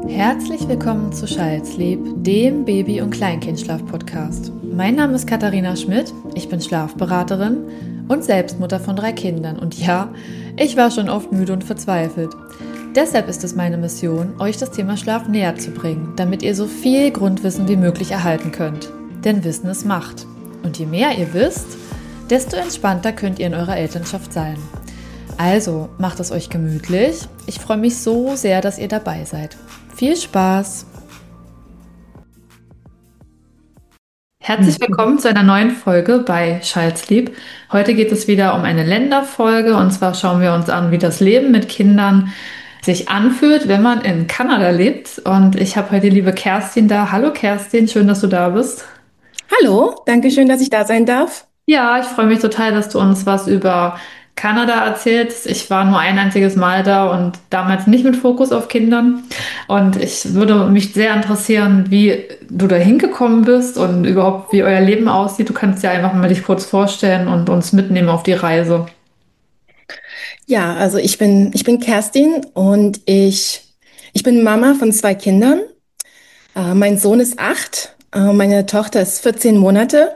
Herzlich willkommen zu Child's-Lieb, dem Baby- und Kleinkindschlaf-Podcast. Mein Name ist Katharina Schmidt, ich bin Schlafberaterin und Selbstmutter von 3 Kindern. Und ja, ich war schon oft müde und verzweifelt. Deshalb ist es meine Mission, euch das Thema Schlaf näher zu bringen, damit ihr so viel Grundwissen wie möglich erhalten könnt. Denn Wissen ist Macht. Und je mehr ihr wisst, desto entspannter könnt ihr in eurer Elternschaft sein. Also, macht es euch gemütlich. Ich freue mich so sehr, dass ihr dabei seid. Viel Spaß! Herzlich willkommen zu einer neuen Folge bei Child's-Lieb. Heute geht es wieder um eine Länderfolge und zwar schauen wir uns an, wie das Leben mit Kindern sich anfühlt, wenn man in Kanada lebt. Und ich habe heute die liebe Kerstin da. Hallo Kerstin, schön, dass du da bist. Hallo, danke schön, dass ich da sein darf. Ja, ich freue mich total, dass du uns was über Kanada erzählst. Ich war nur ein einziges Mal da und damals nicht mit Fokus auf Kindern. Und ich würde mich sehr interessieren, wie du da hingekommen bist und überhaupt, wie euer Leben aussieht. Du kannst ja einfach mal dich kurz vorstellen und uns mitnehmen auf die Reise. Ja, also ich bin Kerstin und ich bin Mama von 2 Kindern. Mein Sohn ist 8, meine Tochter ist 14 Monate.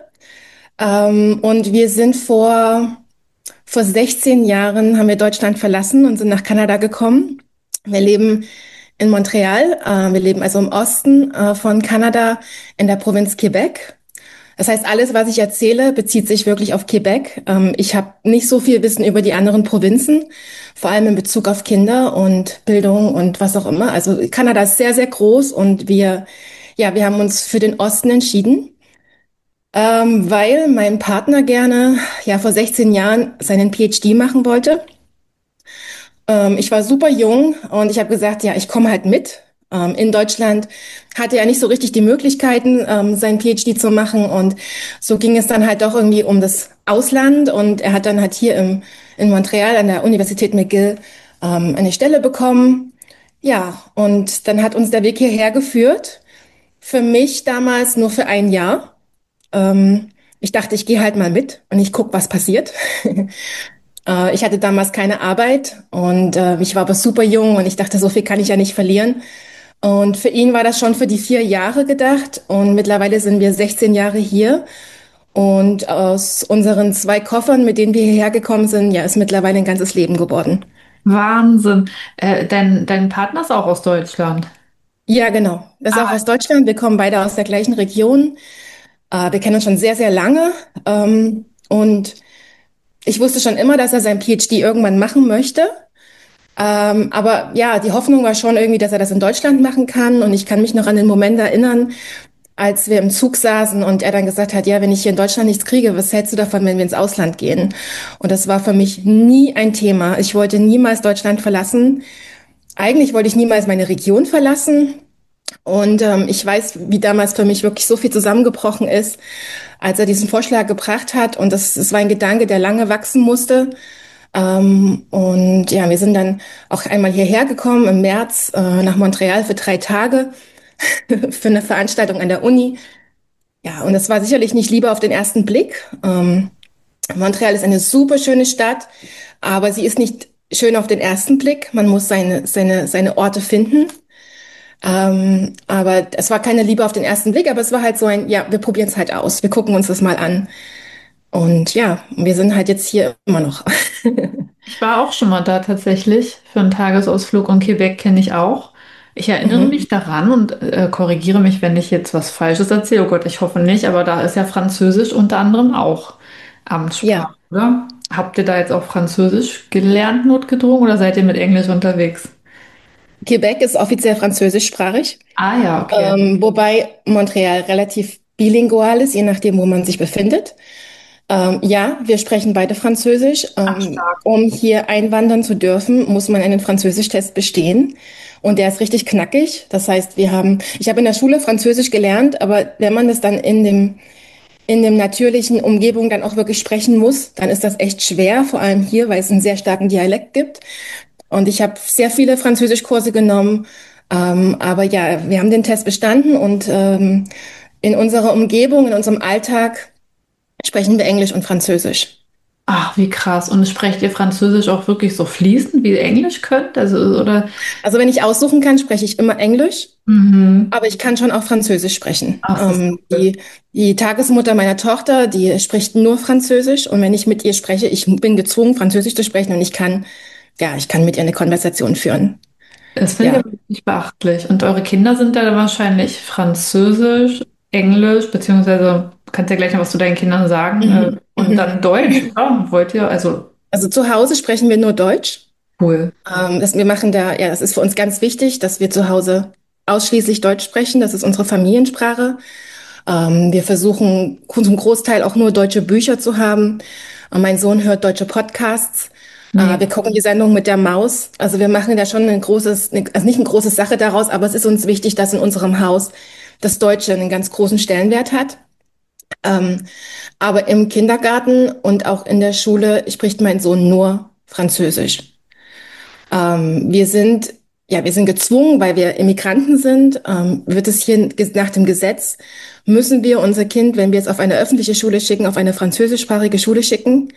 Und wir sind vor 16 Jahren haben wir Deutschland verlassen und sind nach Kanada gekommen. Wir leben in Montreal. Wir leben also im Osten, von Kanada in der Provinz Quebec. Das heißt, alles, was ich erzähle, bezieht sich wirklich auf Quebec. Ich habe nicht so viel Wissen über die anderen Provinzen, vor allem in Bezug auf Kinder und Bildung und was auch immer. Also Kanada ist sehr, sehr groß und wir haben uns für den Osten entschieden, weil mein Partner gerne, ja, vor 16 Jahren seinen PhD machen wollte. Ich war super jung und ich habe gesagt, ja, ich komme halt mit. In Deutschland hatte er nicht so richtig die Möglichkeiten, seinen PhD zu machen. Und so ging es dann halt doch irgendwie um das Ausland. Und er hat dann halt in Montreal an der Universität McGill eine Stelle bekommen. Ja, und dann hat uns der Weg hierher geführt. Für mich damals nur für ein Jahr. Ich dachte, ich gehe halt mal mit und ich guck, was passiert. Ich hatte damals keine Arbeit und ich war aber super jung und ich dachte, so viel kann ich ja nicht verlieren. Und für ihn war das schon für die 4 Jahre gedacht und mittlerweile sind wir 16 Jahre hier. Und aus unseren 2 Koffern, mit denen wir hierher gekommen sind, ja, ist mittlerweile ein ganzes Leben geworden. Wahnsinn. Dein Partner ist auch aus Deutschland. Ja, genau. Das ist auch aus Deutschland. Wir kommen beide aus der gleichen Region. Wir kennen uns schon sehr, sehr lange. Und ich wusste schon immer, dass er sein PhD irgendwann machen möchte. Aber ja, die Hoffnung war schon irgendwie, dass er das in Deutschland machen kann. Und ich kann mich noch an den Moment erinnern, als wir im Zug saßen und er dann gesagt hat, ja, wenn ich hier in Deutschland nichts kriege, was hältst du davon, wenn wir ins Ausland gehen? Und das war für mich nie ein Thema. Ich wollte niemals Deutschland verlassen. Eigentlich wollte ich niemals meine Region verlassen. Und ich weiß, wie damals für mich wirklich so viel zusammengebrochen ist, als er diesen Vorschlag gebracht hat. Und das war ein Gedanke, der lange wachsen musste. Und ja, wir sind dann auch einmal hierher gekommen im März nach Montreal für 3 Tage für eine Veranstaltung an der Uni. Ja, und es war sicherlich nicht Liebe auf den ersten Blick. Montreal ist eine super schöne Stadt, aber sie ist nicht schön auf den ersten Blick. Man muss seine Orte finden. Aber es war keine Liebe auf den ersten Blick, aber es war halt so ein, ja, wir probieren es halt aus. Wir gucken uns das mal an. Und ja, wir sind halt jetzt hier immer noch. Ich war auch schon mal da tatsächlich für einen Tagesausflug und Quebec kenne ich auch. Ich erinnere Mhm. mich daran und korrigiere mich, wenn ich jetzt was Falsches erzähle. Oh Gott, ich hoffe nicht, aber da ist ja Französisch unter anderem auch Amtssprache, Ja, oder? Habt ihr da jetzt auch Französisch gelernt, notgedrungen, oder seid ihr mit Englisch unterwegs? Quebec ist offiziell französischsprachig, Ah ja, okay. wobei Montreal relativ bilingual ist, je nachdem, wo man sich befindet. Ja, wir sprechen beide Französisch. Ach, stark. Um hier einwandern zu dürfen, muss man einen Französisch-Test bestehen. Und der ist richtig knackig. Das heißt, ich habe in der Schule Französisch gelernt, aber wenn man das dann in dem natürlichen Umgebung dann auch wirklich sprechen muss, dann ist das echt schwer, vor allem hier, weil es einen sehr starken Dialekt gibt. Und ich habe sehr viele Französischkurse genommen. Aber ja, wir haben den Test bestanden und in unserer Umgebung, in unserem Alltag sprechen wir Englisch und Französisch. Ach, wie krass. Und sprecht ihr Französisch auch wirklich so fließend, wie ihr Englisch könnt? Also, oder? Also wenn ich aussuchen kann, spreche ich immer Englisch. Mhm. Aber ich kann schon auch Französisch sprechen. Ach, das ist cool. Die Tagesmutter meiner Tochter, die spricht nur Französisch. Und wenn ich mit ihr spreche, ich bin gezwungen, Französisch zu sprechen und ich kann mit ihr eine Konversation führen. Das finde ich Ja. aber wirklich beachtlich. Und eure Kinder sind da wahrscheinlich Französisch, Englisch, beziehungsweise du kannst ja gleich noch was zu deinen Kindern sagen, Mhm. und dann Mhm. Deutsch, oder? Wollt ihr? Also Also zu Hause sprechen wir nur Deutsch. cool. Wir machen da, ja, das ist für uns ganz wichtig, dass wir zu Hause ausschließlich Deutsch sprechen. Das ist unsere Familiensprache. Wir versuchen zum Großteil auch nur deutsche Bücher zu haben. Mein Sohn hört deutsche Podcasts. Mega Wir gucken die cool. Sendung mit der Maus. Also wir machen da schon also nicht eine große Sache daraus, aber es ist uns wichtig, dass in unserem Haus das Deutsche einen ganz großen Stellenwert hat. Ähm, aber im Kindergarten und auch in der Schule spricht mein Sohn nur Französisch. Wir sind, ja, wir sind gezwungen, weil wir Immigranten sind, wird es hier nach dem Gesetz, müssen wir unser Kind, wenn wir es auf eine öffentliche Schule schicken, auf eine französischsprachige Schule schicken.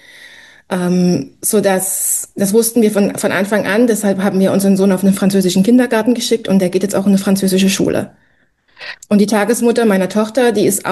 Das wussten wir von Anfang an. Deshalb haben wir unseren Sohn auf einen französischen Kindergarten geschickt und der geht jetzt auch in eine französische Schule. Und die Tagesmutter meiner Tochter,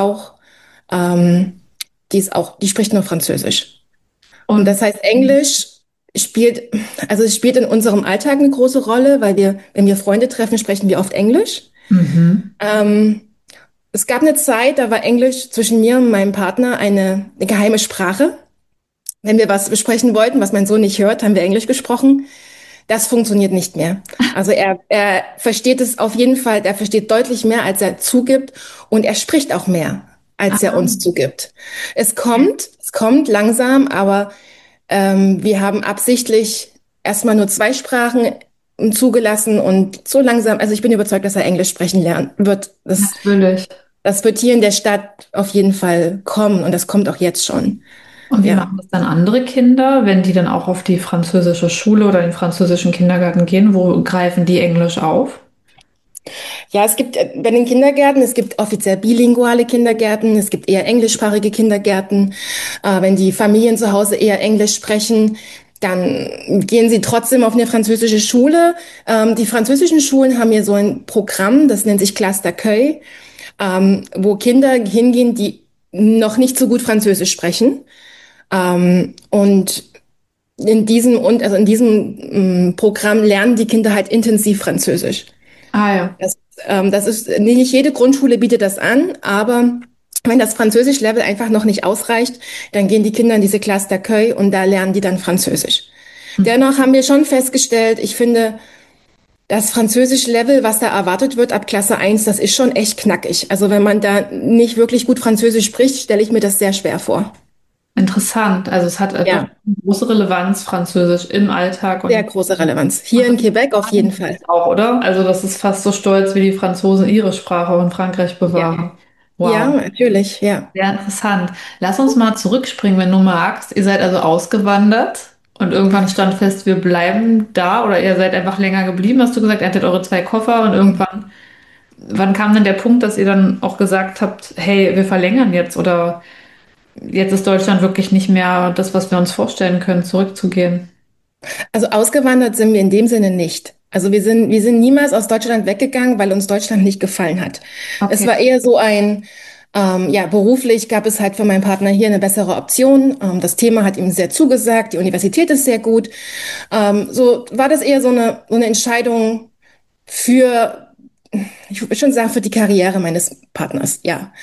ähm, die spricht nur Französisch. Und Und das heißt, Englisch spielt, also es spielt in unserem Alltag eine große Rolle, weil wenn wir Freunde treffen, sprechen wir oft Englisch. mhm. Ähm, Es gab eine Zeit, da war Englisch zwischen mir und meinem Partner eine geheime Sprache. Wenn wir was besprechen wollten, was mein Sohn nicht hört, haben wir Englisch gesprochen. Das funktioniert nicht mehr. Also er versteht es auf jeden Fall, er versteht deutlich mehr, als er zugibt und er spricht auch mehr, als er Ah, uns zugibt. Es kommt langsam, aber wir haben absichtlich erstmal nur zwei Sprachen zugelassen und so langsam, also ich bin überzeugt, dass er Englisch sprechen lernen wird. natürlich. Das wird hier in der Stadt auf jeden Fall kommen und das kommt auch jetzt schon. Und wie Ja. machen das dann andere Kinder, wenn die dann auch auf die französische Schule oder den französischen Kindergarten gehen? Wo greifen die Englisch auf? Ja, es gibt bei den Kindergärten, es gibt offiziell bilinguale Kindergärten, es gibt eher englischsprachige Kindergärten. Wenn die Familien zu Hause eher Englisch sprechen, dann gehen sie trotzdem auf eine französische Schule. Die französischen Schulen haben hier so ein Programm, das nennt sich Classe d'accueil, wo Kinder hingehen, die noch nicht so gut Französisch sprechen. Und also in diesem Programm lernen die Kinder halt intensiv Französisch. Ah ja, Das, Das ist, nicht jede Grundschule bietet das an, aber wenn das Französisch-Level einfach noch nicht ausreicht, dann gehen die Kinder in diese Classe d'accueil und da lernen die dann Französisch. Dennoch haben wir schon festgestellt, ich finde, das Französisch-Level, was da erwartet wird ab Klasse eins, das ist schon echt knackig. Also wenn man da nicht wirklich gut Französisch spricht, stelle ich mir das sehr schwer vor. interessant. Also es hat doch Ja, eine große Relevanz, Französisch im Alltag sehr und große Relevanz. Hier macht in das Quebec auf jeden Fall. auch, oder? Also das ist fast so stolz, wie die Franzosen ihre Sprache auch in Frankreich Ja. bewahren. Ja, Wow. natürlich, ja. Sehr interessant. Lass uns mal zurückspringen, wenn du magst. Ihr seid also ausgewandert und irgendwann stand fest, wir bleiben da oder ihr seid einfach länger geblieben, hast du gesagt, ihr hattet eure zwei Koffer und irgendwann, wann kam denn der Punkt, dass ihr dann auch gesagt habt, hey, wir verlängern jetzt oder jetzt ist Deutschland wirklich nicht mehr das, was wir uns vorstellen können, zurückzugehen? Also ausgewandert sind wir in dem Sinne nicht. Also wir sind niemals aus Deutschland weggegangen, weil uns Deutschland nicht gefallen hat. Es Okay. war eher so ja, beruflich gab es halt für meinen Partner hier eine bessere Option. Das Thema hat ihm sehr zugesagt, die Universität ist sehr gut. So war das eher so eine Entscheidung für, ich würde schon sagen, für die Karriere meines Partners, ja.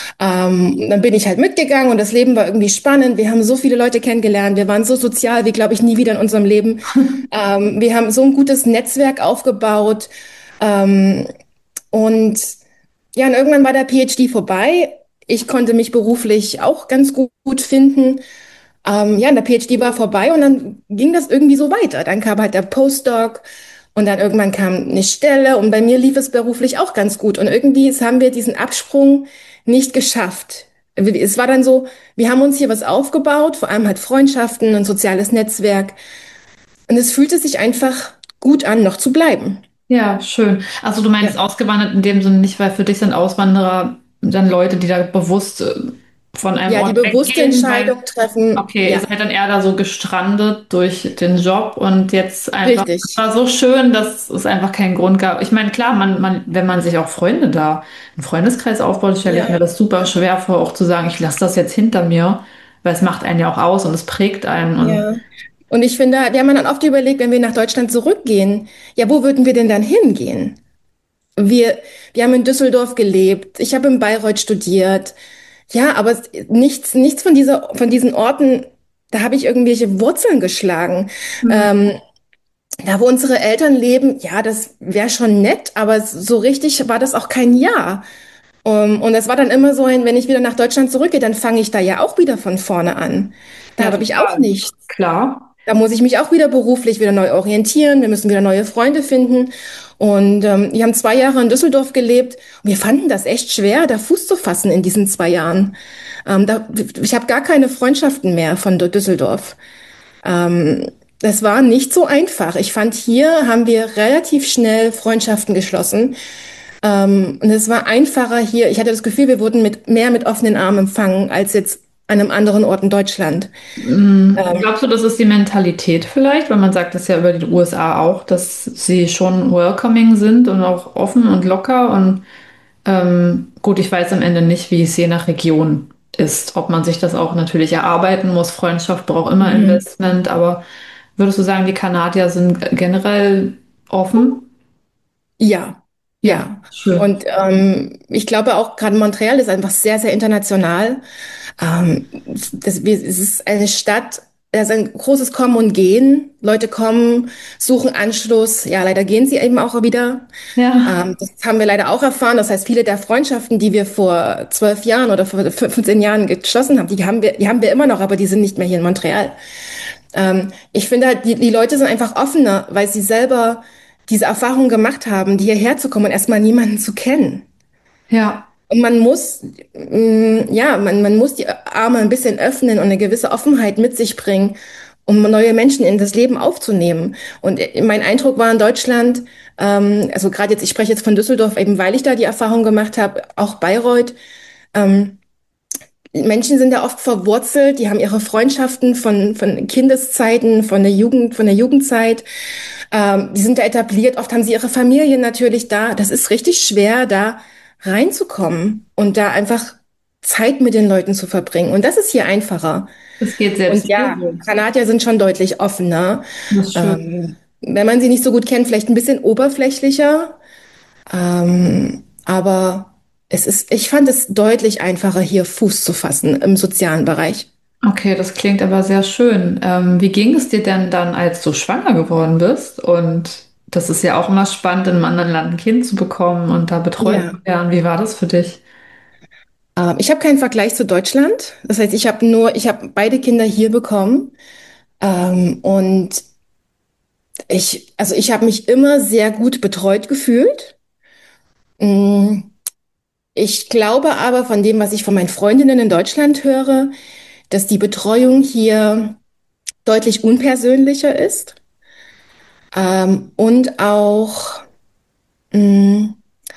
Dann bin ich halt mitgegangen und das Leben war irgendwie spannend. Wir haben so viele Leute kennengelernt. Wir waren so sozial wie, glaube ich, nie wieder in unserem Leben. Wir haben so ein gutes Netzwerk aufgebaut. Ähm, und ja, und irgendwann war der PhD vorbei. Ich konnte mich beruflich auch ganz gut finden. Ja, und der PhD war vorbei und dann ging das irgendwie so weiter. Dann kam halt der Postdoc und dann irgendwann kam eine Stelle und bei mir lief es beruflich auch ganz gut. Und irgendwie haben wir diesen Absprung nicht geschafft. Es war dann so, wir haben uns hier was aufgebaut, vor allem halt Freundschaften, ein soziales Netzwerk. Und es fühlte sich einfach gut an, noch zu bleiben. Ja, schön. Also du Ja. meinst ausgewandert in dem Sinne nicht, weil für dich sind Auswanderer dann Leute, die da bewusst von einem Ja, die Ort bewusste weggehen, weil, Entscheidung treffen. okay, ihr Ja, seid dann eher da so gestrandet durch den Job und jetzt einfach, es richtig. war so schön, dass es einfach keinen Grund gab. Ich meine, klar, wenn man sich auch Freunde da, einen Freundeskreis aufbaut, stelle ich mir Ja, das super schwer vor, auch zu sagen, ich lasse das jetzt hinter mir, weil es macht einen ja auch aus und es prägt einen und ja. Und ich finde, wir haben dann oft überlegt, wenn wir nach Deutschland zurückgehen, ja, wo würden wir denn dann hingehen? Wir, wir haben in Düsseldorf gelebt. Ich habe in Bayreuth studiert. Ja, aber nichts von diesen Orten, da habe ich irgendwelche Wurzeln geschlagen. hm, Ähm, Da, wo unsere Eltern leben, ja, das wäre schon nett, aber so richtig war das auch kein Ja. Und es war dann immer so ein, wenn ich wieder nach Deutschland zurückgehe, dann fange ich da ja auch wieder von vorne an. Da ja, habe ich auch total. nichts. Klar. Da muss ich mich auch wieder beruflich wieder neu orientieren. Wir müssen wieder neue Freunde finden. Und wir haben 2 Jahre in Düsseldorf gelebt. Und wir fanden das echt schwer, da Fuß zu fassen in diesen 2 Jahren. Ich habe gar keine Freundschaften mehr von Düsseldorf. Das war nicht so einfach. Ich fand, hier haben wir relativ schnell Freundschaften geschlossen. Und es war einfacher hier. Ich hatte das Gefühl, wir wurden mehr mit offenen Armen empfangen als jetzt an einem anderen Ort in Deutschland. Glaubst du, das ist die Mentalität vielleicht, weil man sagt das ja über die USA auch, dass sie schon welcoming sind und auch offen und locker und gut, ich weiß am Ende nicht, wie es je nach Region ist, ob man sich das auch natürlich erarbeiten muss. Freundschaft braucht immer Mhm. Investment, aber würdest du sagen, die Kanadier sind generell offen? Ja, Ja, ja. schön. Und ich glaube auch gerade Montreal ist einfach sehr, sehr international. Es ist eine Stadt, da ist ein großes Kommen und Gehen. Leute kommen, suchen Anschluss. Ja, leider gehen sie eben auch wieder. Ja, Das haben wir leider auch erfahren. Das heißt, viele der Freundschaften, die wir vor 12 Jahren oder vor 15 Jahren geschlossen haben, die haben wir immer noch, aber die sind nicht mehr hier in Montreal. Ich finde halt, die Leute sind einfach offener, weil sie selber diese Erfahrung gemacht haben, die hierher zu kommen und erstmal niemanden zu kennen. ja, Und man muss die Arme ein bisschen öffnen und eine gewisse Offenheit mit sich bringen, um neue Menschen in das Leben aufzunehmen. Und mein Eindruck war in Deutschland, also gerade jetzt, ich spreche jetzt von Düsseldorf, eben weil ich da die Erfahrung gemacht habe, auch Bayreuth, ähm, Menschen sind da oft verwurzelt, die haben ihre Freundschaften von Kindeszeiten, von der Jugendzeit. Die sind da etabliert, oft haben sie ihre Familien natürlich da. Das ist richtig schwer, da reinzukommen und da einfach Zeit mit den Leuten zu verbringen. Und das ist hier einfacher. es geht Und selbst mir ja, so. Kanadier sind schon deutlich offener. Das ist schön. Wenn man sie nicht so gut kennt, vielleicht ein bisschen oberflächlicher. Aber ich fand es deutlich einfacher, hier Fuß zu fassen im sozialen Bereich. Okay, das klingt aber sehr schön. Wie ging es dir denn dann, als du schwanger geworden bist? Und das ist ja auch immer spannend, in einem anderen Land ein Kind zu bekommen und da betreut zu Ja. werden. Wie war das für dich? Ich habe keinen Vergleich zu Deutschland. Das heißt, ich habe beide Kinder hier bekommen. Und also ich habe mich immer sehr gut betreut gefühlt. Mm, Ich glaube aber von dem, was ich von meinen Freundinnen in Deutschland höre, dass die Betreuung hier deutlich unpersönlicher ist, und auch mm,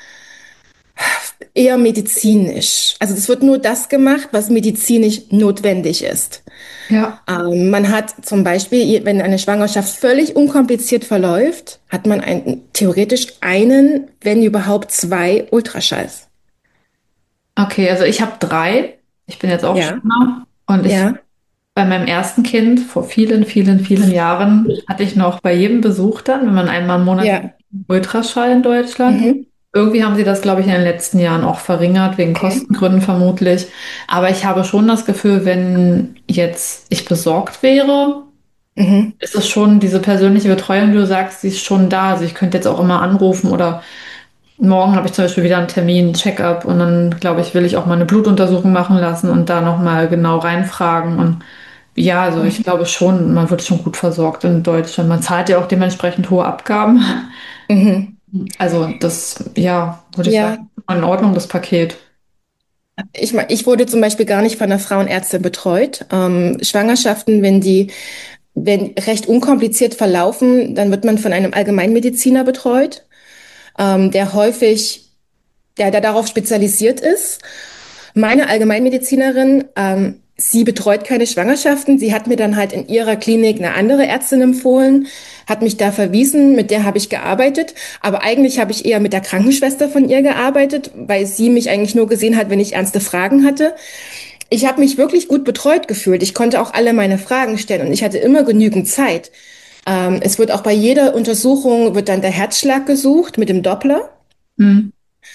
eher medizinisch. Also es wird nur das gemacht, was medizinisch notwendig ist. Ja, Man hat zum Beispiel, wenn eine Schwangerschaft völlig unkompliziert verläuft, hat man theoretisch einen, wenn überhaupt zwei Ultraschalls. okay, also ich habe drei. Ich bin jetzt auch Ja, schwanger und ich ja, bei meinem ersten Kind vor vielen, vielen, vielen Jahren hatte ich noch bei jedem Besuch dann, wenn man einmal im Monat ja. Ultraschall in Deutschland. Mhm. Irgendwie haben sie das, glaube ich, in den letzten Jahren auch verringert, wegen Okay. Kostengründen vermutlich. Aber ich habe schon das Gefühl, wenn jetzt ich besorgt wäre, Mhm. ist es schon diese persönliche Betreuung, wie du sagst, sie ist schon da. Also ich könnte jetzt auch immer anrufen oder morgen habe ich zum Beispiel wieder einen Termin, Check-up und dann, glaube ich, will ich auch mal eine Blutuntersuchung machen lassen und da nochmal genau reinfragen. Und ja, also ich Mhm. glaube schon, man wird schon gut versorgt in Deutschland. Man zahlt ja auch dementsprechend hohe Abgaben. Mhm. Also das, ja, würde ich sagen, Ja, in Ordnung, das Paket. ich wurde zum Beispiel gar nicht von einer Frauenärztin betreut. Schwangerschaften, wenn recht unkompliziert verlaufen, dann wird man von einem Allgemeinmediziner betreut, der häufig, der darauf spezialisiert ist. Meine Allgemeinmedizinerin, sie betreut keine Schwangerschaften. Sie hat mir dann halt in ihrer Klinik eine andere Ärztin empfohlen, hat mich da verwiesen, mit der habe ich gearbeitet. Aber eigentlich habe ich eher mit der Krankenschwester von ihr gearbeitet, weil sie mich eigentlich nur gesehen hat, wenn ich ernste Fragen hatte. Ich habe mich wirklich gut betreut gefühlt. Ich konnte auch alle meine Fragen stellen und ich hatte immer genügend Zeit. Es wird auch bei jeder Untersuchung wird dann der Herzschlag gesucht mit dem Doppler. Hm.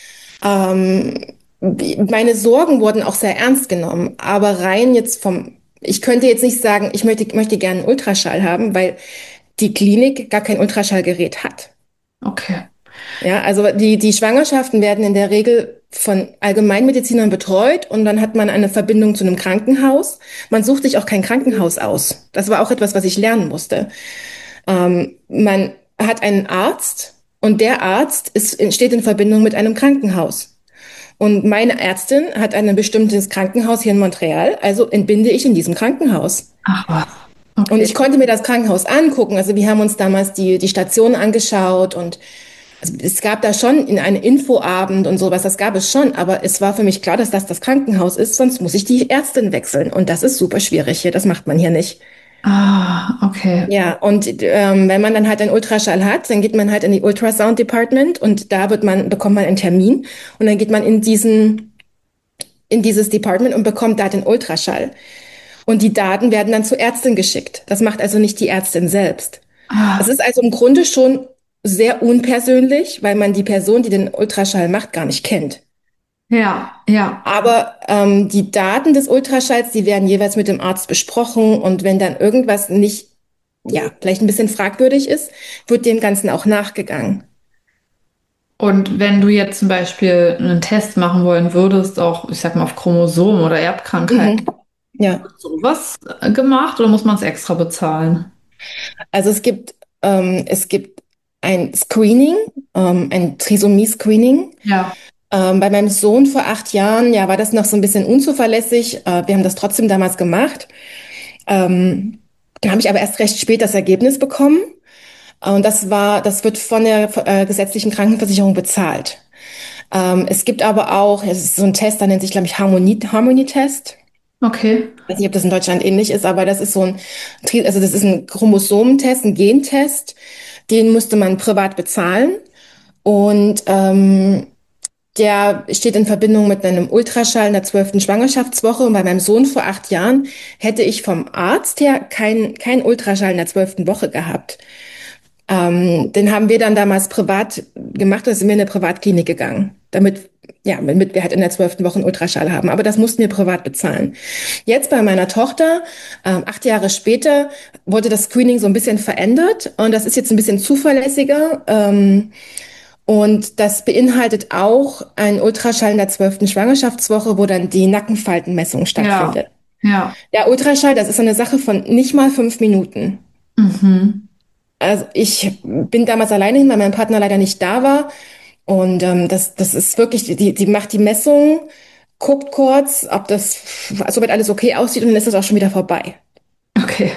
Meine Sorgen wurden auch sehr ernst genommen, aber rein jetzt ich könnte jetzt nicht sagen, möchte gerne einen Ultraschall haben, weil die Klinik gar kein Ultraschallgerät hat. Okay. Ja, also die Schwangerschaften werden in der Regel von Allgemeinmedizinern betreut und dann hat man eine Verbindung zu einem Krankenhaus. Man sucht sich auch kein Krankenhaus aus. Das war auch etwas, was ich lernen musste. Man hat einen Arzt und der Arzt steht in Verbindung mit einem Krankenhaus. Und meine Ärztin hat ein bestimmtes Krankenhaus hier in Montreal, also entbinde ich in diesem Krankenhaus. Ach was. Und Okay. ich konnte mir das Krankenhaus angucken. Also wir haben uns damals die Station angeschaut und also es gab da schon in einen Infoabend und sowas, das gab es schon, aber es war für mich klar, dass das Krankenhaus ist, sonst muss ich die Ärztin wechseln. Und das ist super schwierig hier, das macht man hier nicht. Ah, okay. Ja, und wenn man dann halt einen Ultraschall hat, dann geht man halt in die Ultrasound Department und da bekommt man einen Termin und dann geht man in dieses Department und bekommt da den Ultraschall. Und die Daten werden dann zur Ärztin geschickt. Das macht also nicht die Ärztin selbst. Es Ah, ist also im Grunde schon sehr unpersönlich, weil man die Person, die den Ultraschall macht, gar nicht kennt. ja, ja. Aber die Daten des Ultraschalls, die werden jeweils mit dem Arzt besprochen und wenn dann irgendwas nicht, ja, vielleicht ein bisschen fragwürdig ist, wird dem Ganzen auch nachgegangen. Und wenn du jetzt zum Beispiel einen Test machen wollen würdest, auch, ich sag mal, auf Chromosomen oder Erbkrankheiten, Mhm. Ja, wird sowas gemacht oder muss man es extra bezahlen? also es gibt ein Screening, ein Trisomie-Screening. Ja. Bei meinem Sohn vor 8 Jahren, ja, war das noch so ein bisschen unzuverlässig. Wir haben das trotzdem damals gemacht. Dann habe ich aber erst recht spät das Ergebnis bekommen. Und das wird von der gesetzlichen Krankenversicherung bezahlt. Es gibt aber auch, es ist so ein Test, der nennt sich, glaube ich, Harmony-Test. Okay. Ich weiß nicht, ob das in Deutschland ähnlich ist, aber das ist also das ist ein Chromosomentest, ein Gentest. Den musste man privat bezahlen. Und der steht in Verbindung mit einem Ultraschall in der 12. Schwangerschaftswoche. Und bei meinem Sohn vor 8 Jahren hätte ich vom Arzt her kein Ultraschall in der 12. Woche gehabt. Den haben wir dann damals privat gemacht, da sind wir in eine Privatklinik gegangen, damit wir halt in der 12. Woche einen Ultraschall haben. Aber das mussten wir privat bezahlen. Jetzt bei meiner Tochter, 8 Jahre später, wurde das Screening so ein bisschen verändert und das ist jetzt ein bisschen zuverlässiger. Und das beinhaltet auch einen Ultraschall in der 12. Schwangerschaftswoche, wo dann die Nackenfaltenmessung Ja. stattfindet. Ja. Der Ultraschall, das ist so eine Sache von nicht mal 5 Minuten. Mhm. Also ich bin damals alleine hin, weil mein Partner leider nicht da war. Und das ist wirklich, die macht die Messung, guckt kurz, ob das soweit alles okay aussieht und dann ist das auch schon wieder vorbei. Okay.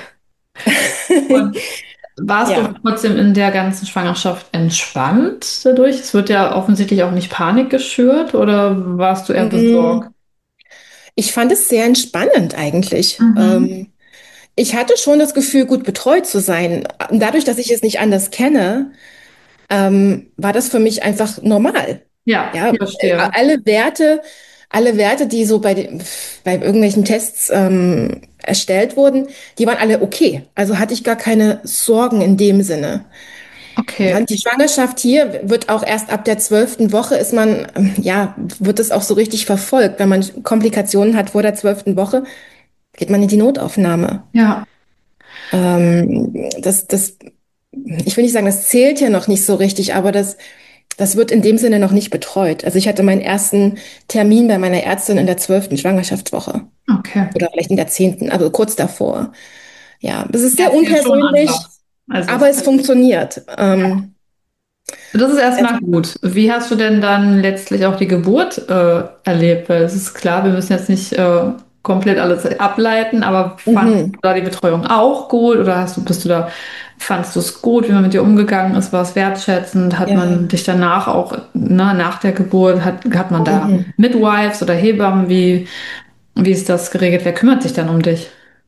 Und warst du Ja. trotzdem in der ganzen Schwangerschaft entspannt dadurch? Es wird ja offensichtlich auch nicht Panik geschürt oder warst du eher besorgt? Mm, Ich fand es sehr entspannend eigentlich. Mhm. Ich hatte schon das Gefühl, gut betreut zu sein. Dadurch, dass ich es nicht anders kenne, war das für mich einfach normal. Ja, Ja, verstehe. alle Werte, die so bei irgendwelchen Tests erstellt wurden, die waren alle okay. Also hatte ich gar keine Sorgen in dem Sinne. Ja, Okay. und die Schwangerschaft hier wird auch erst ab der 12. Woche ja, wird es auch so richtig verfolgt. Wenn man Komplikationen hat vor der 12. Woche, geht man in die Notaufnahme. Ja. Das, ich will nicht sagen, das zählt ja noch nicht so richtig, aber das wird in dem Sinne noch nicht betreut. Also ich hatte meinen ersten Termin bei meiner Ärztin in der 12. Schwangerschaftswoche Okay. oder vielleicht in der 10., also kurz davor. Ja, das ist Ja, sehr ist ja schon unpersönlich, anders. Also, aber es funktioniert. das ist Es, erstmal gut. Wie hast du denn dann letztlich auch die Geburt erlebt? Weil es ist klar, wir müssen jetzt nicht komplett alles ableiten, aber fandest du Mhm. da die Betreuung auch gut oder fandest du es gut, wie man mit dir umgegangen ist, war es wertschätzend, hat man Ja. dich danach auch, ne, nach der Geburt, hat man da Mhm. Midwives oder Hebammen, wie ist das geregelt? Wer kümmert sich dann um dich?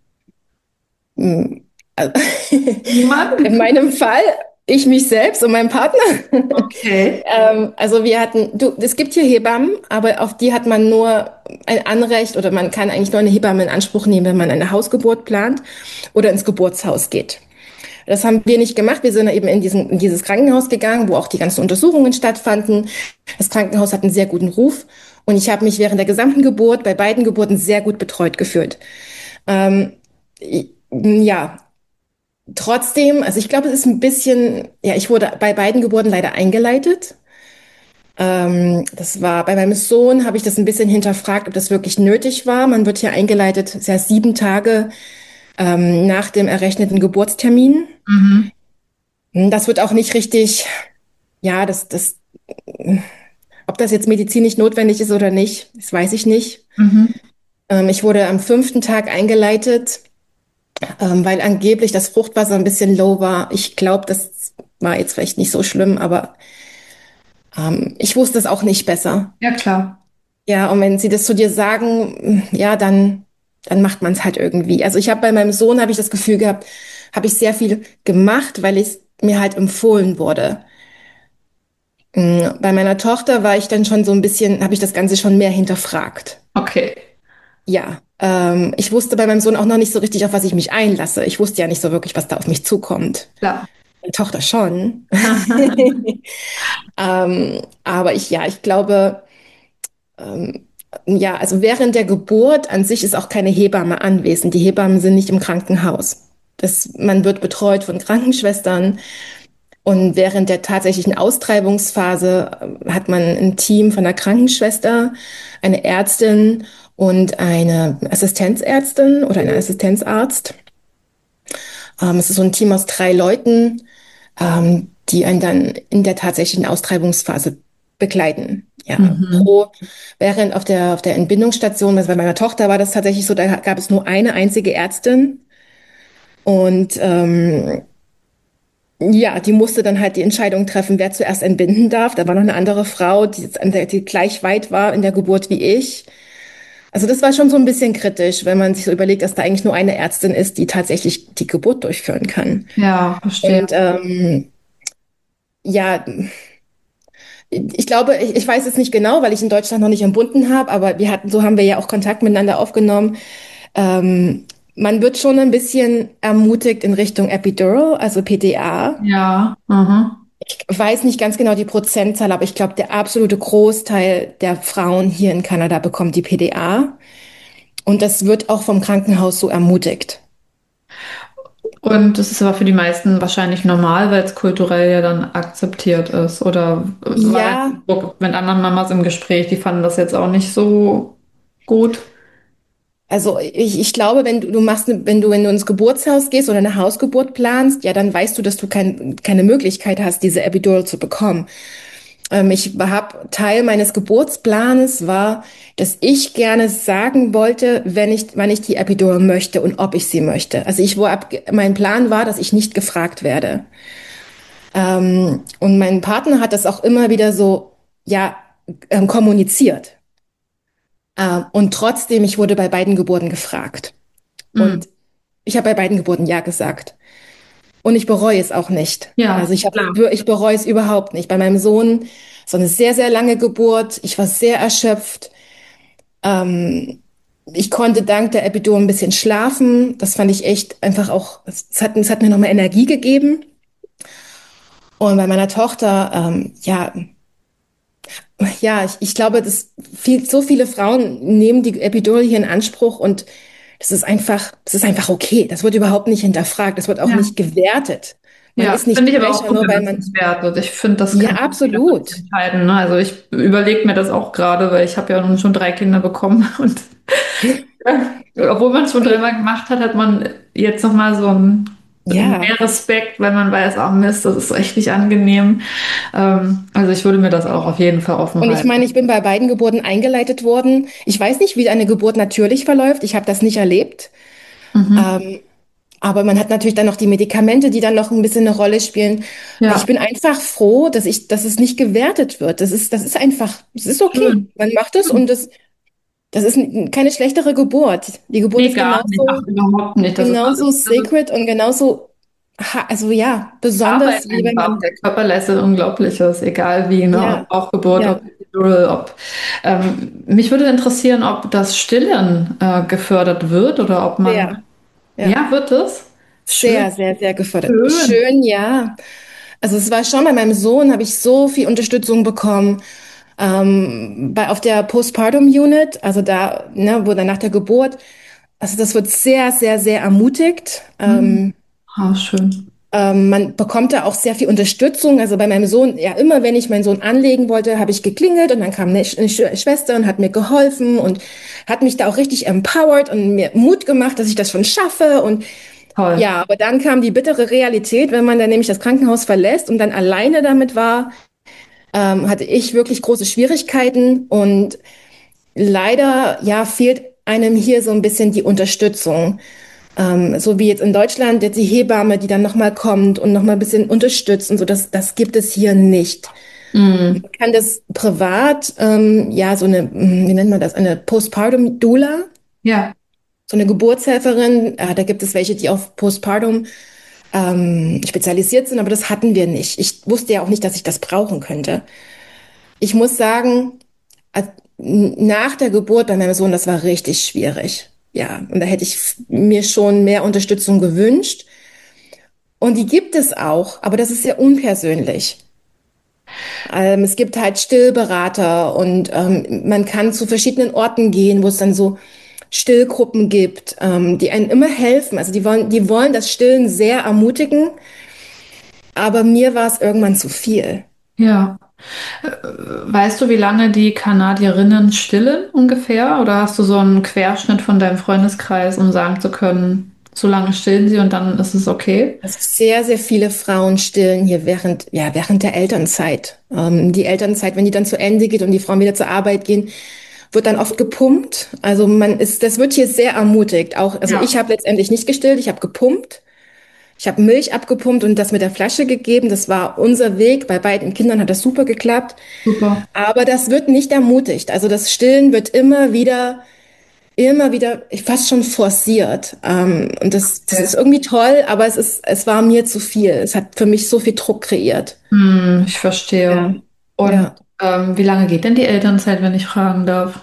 Mhm. Also, Niemand? in meinem Fall, ich mich selbst und mein Partner. Okay. Also es gibt hier Hebammen, aber auf die hat man nur ein Anrecht oder man kann eigentlich nur eine Hebamme in Anspruch nehmen, wenn man eine Hausgeburt plant oder ins Geburtshaus geht. Das haben wir nicht gemacht. Wir sind eben in dieses Krankenhaus gegangen, wo auch die ganzen Untersuchungen stattfanden. Das Krankenhaus hat einen sehr guten Ruf und ich habe mich während der gesamten Geburt, bei beiden Geburten sehr gut betreut gefühlt. Ja, trotzdem, also ich glaube, es ist ein bisschen, ja, ich wurde bei beiden Geburten leider eingeleitet. Das war bei meinem Sohn, habe ich das ein bisschen hinterfragt, ob das wirklich nötig war. Man wird hier eingeleitet, ja, 7 Tage nach dem errechneten Geburtstermin. Mhm. Das wird auch nicht richtig, ja, ob das jetzt medizinisch notwendig ist oder nicht, das weiß ich nicht. Mhm. Ich wurde am 5. Tag eingeleitet, weil angeblich das Fruchtwasser ein bisschen low war. Ich glaube, das war jetzt vielleicht nicht so schlimm, aber ich wusste es auch nicht besser. Ja, klar. Ja, und wenn sie das zu dir sagen, ja, dann macht man es halt irgendwie. Also ich habe bei meinem Sohn, habe ich das Gefühl gehabt, habe ich sehr viel gemacht, weil es mir halt empfohlen wurde. Bei meiner Tochter war ich dann schon so ein bisschen, habe ich das Ganze schon mehr hinterfragt. Okay. Ja, ich wusste bei meinem Sohn auch noch nicht so richtig, auf was ich mich einlasse. Ich wusste ja nicht so wirklich, was da auf mich zukommt. Klar. Meine Tochter schon. Aber ja, ich glaube, ähm, ja, also während der Geburt an sich ist auch keine Hebamme anwesend. Die Hebammen sind nicht im Krankenhaus. Man wird betreut von Krankenschwestern. Und während der tatsächlichen Austreibungsphase hat man ein Team von einer Krankenschwester, eine Ärztin und eine Assistenzärztin oder einen Assistenzarzt. Es ist so ein Team aus 3 Leuten, die einen dann in der tatsächlichen Austreibungsphase begleiten. Ja, Mhm. während auf der Entbindungsstation, also bei meiner Tochter war das tatsächlich so, da gab es nur eine einzige Ärztin und ja, die musste dann halt die Entscheidung treffen, wer zuerst entbinden darf. Da war noch eine andere Frau, die gleich weit war in der Geburt wie ich. Also das war schon so ein bisschen kritisch, wenn man sich so überlegt, dass da eigentlich nur eine Ärztin ist, die tatsächlich die Geburt durchführen kann. Ja, verstehe. Und ja, ich glaube, ich weiß es nicht genau, weil ich in Deutschland noch nicht entbunden habe, aber so haben wir ja auch Kontakt miteinander aufgenommen. Man wird schon ein bisschen ermutigt in Richtung Epidural, also PDA. Ja. Mhm. Ich weiß nicht ganz genau die Prozentzahl, aber ich glaube, der absolute Großteil der Frauen hier in Kanada bekommt die PDA. Und das wird auch vom Krankenhaus so ermutigt. Und das ist aber für die meisten wahrscheinlich normal, weil es kulturell ja dann akzeptiert ist. Oder war dein Ja, Eindruck mit anderen Mamas im Gespräch, die fanden das jetzt auch nicht so gut? also ich glaube, wenn du ins Geburtshaus gehst oder eine Hausgeburt planst, ja, dann weißt du, dass du keine Möglichkeit hast, diese Epidural zu bekommen. Teil meines Geburtsplanes war, dass ich gerne sagen wollte, wann ich die Epidural möchte und ob ich sie möchte. Mein Plan war, dass ich nicht gefragt werde. Und mein Partner hat das auch immer wieder so, ja, kommuniziert. Und trotzdem, ich wurde bei beiden Geburten gefragt. Mhm. Und ich habe bei beiden Geburten ja gesagt. Und ich bereue es auch nicht. Ja, Also klar. ich bereue es überhaupt nicht. Bei meinem Sohn so eine sehr, sehr lange Geburt. Ich war sehr erschöpft. Ähm, Ich konnte dank der Epidural ein bisschen schlafen. Das fand ich echt einfach auch, es hat mir nochmal Energie gegeben. Und bei meiner Tochter, ich glaube, so viele Frauen nehmen die Epidural hier in Anspruch und das ist einfach okay. Das wird überhaupt nicht hinterfragt. Das wird auch Ja. nicht gewertet. Man Ja, ist nicht finde ich aber auch schwächer, gut, nur wenn weil man es man, nicht wertet. Ich finde, das ja, kann jeder für sich absolut. entscheiden. Ne? Also ich überlege mir das auch gerade, weil ich habe ja nun schon 3 Kinder bekommen und obwohl man es schon Und, 3-mal gemacht hat, hat man jetzt nochmal so ein Ja. mehr Respekt, weil man weiß, auch Mist, das ist echt nicht angenehm. Also ich würde mir das auch auf jeden Fall offen Und ich halten. meine, ich bin bei beiden Geburten eingeleitet worden. Ich weiß nicht, wie eine Geburt natürlich verläuft. Ich habe das nicht erlebt. Mhm. Ähm, aber man hat natürlich dann noch die Medikamente, die dann noch ein bisschen eine Rolle spielen. Ich Ja, bin einfach froh, dass es nicht gewertet wird. Das ist einfach, es ist okay. schön. Man macht es und Schön. das ist keine schlechtere Geburt. Die Geburt Nee, ist gar nicht. Ach, überhaupt nicht. genauso Das ist sacred und genauso, also ja, Arbeit besonders, wie wenn einfach. man, Der Körper leistet Unglaubliches, egal wie, ne? Ob ja, Bauchgeburt, ob ja, Epidural, ob. Mich würde interessieren, ob das Stillen gefördert wird oder ob man. sehr, ja. Ja, wird es? Schön. Sehr, sehr, sehr gefördert. Schön. Schön, ja. Also es war schon bei meinem Sohn, habe ich so viel Unterstützung bekommen. Auf der Postpartum Unit, also da, ne, wo dann nach der Geburt, also das wird sehr, sehr, sehr ermutigt. Hm. Ah, schön. Man bekommt da auch sehr viel Unterstützung. Also bei meinem Sohn, ja, immer wenn ich meinen Sohn anlegen wollte, habe ich geklingelt und dann kam eine Schwester und hat mir geholfen und hat mich da auch richtig empowered und mir Mut gemacht, dass ich das schon schaffe. Und Toll. ja, aber dann kam die bittere Realität, wenn man dann nämlich das Krankenhaus verlässt und dann alleine damit war, hatte ich wirklich große Schwierigkeiten und leider, ja, fehlt einem hier so ein bisschen die Unterstützung. So wie jetzt in Deutschland, jetzt die Hebamme, die dann nochmal kommt und nochmal ein bisschen unterstützt und so, das gibt es hier nicht. Hm. Kann das privat, ja, so eine, wie nennt man das, eine Postpartum Doula, Ja, so eine Geburtshelferin, da gibt es welche, die auf Postpartum spezialisiert sind, aber das hatten wir nicht. Ich wusste ja auch nicht, dass ich das brauchen könnte. Ich muss sagen, als- nach der Geburt bei meinem Sohn, das war richtig schwierig. Ja, und da hätte ich mir schon mehr Unterstützung gewünscht. Und die gibt es auch, aber das ist sehr unpersönlich. Es gibt halt Stillberater und man kann zu verschiedenen Orten gehen, wo es dann so Stillgruppen gibt, die einem immer helfen. Also die wollen das Stillen sehr ermutigen, aber mir war es irgendwann zu viel. ja. Weißt du, wie lange die Kanadierinnen stillen ungefähr? Oder hast du so einen Querschnitt von deinem Freundeskreis, um sagen zu können, so lange stillen sie und dann ist es okay? Also sehr, sehr viele Frauen stillen hier während der Elternzeit. Die Elternzeit, wenn die dann zu Ende geht und die Frauen wieder zur Arbeit gehen, wird dann oft gepumpt. Also das wird hier sehr ermutigt. Auch, also Ja, ich habe letztendlich nicht gestillt, ich habe gepumpt. Ich habe Milch abgepumpt und das mit der Flasche gegeben. Das war unser Weg. Bei beiden Kindern hat das super geklappt. super. Aber das wird nicht ermutigt. Also das Stillen wird immer wieder fast schon forciert. Und das Okay. ist irgendwie toll, aber es war mir zu viel. Es hat für mich so viel Druck kreiert. Hm, ich verstehe. Ja, Und ja. wie lange geht denn die Elternzeit, wenn ich fragen darf?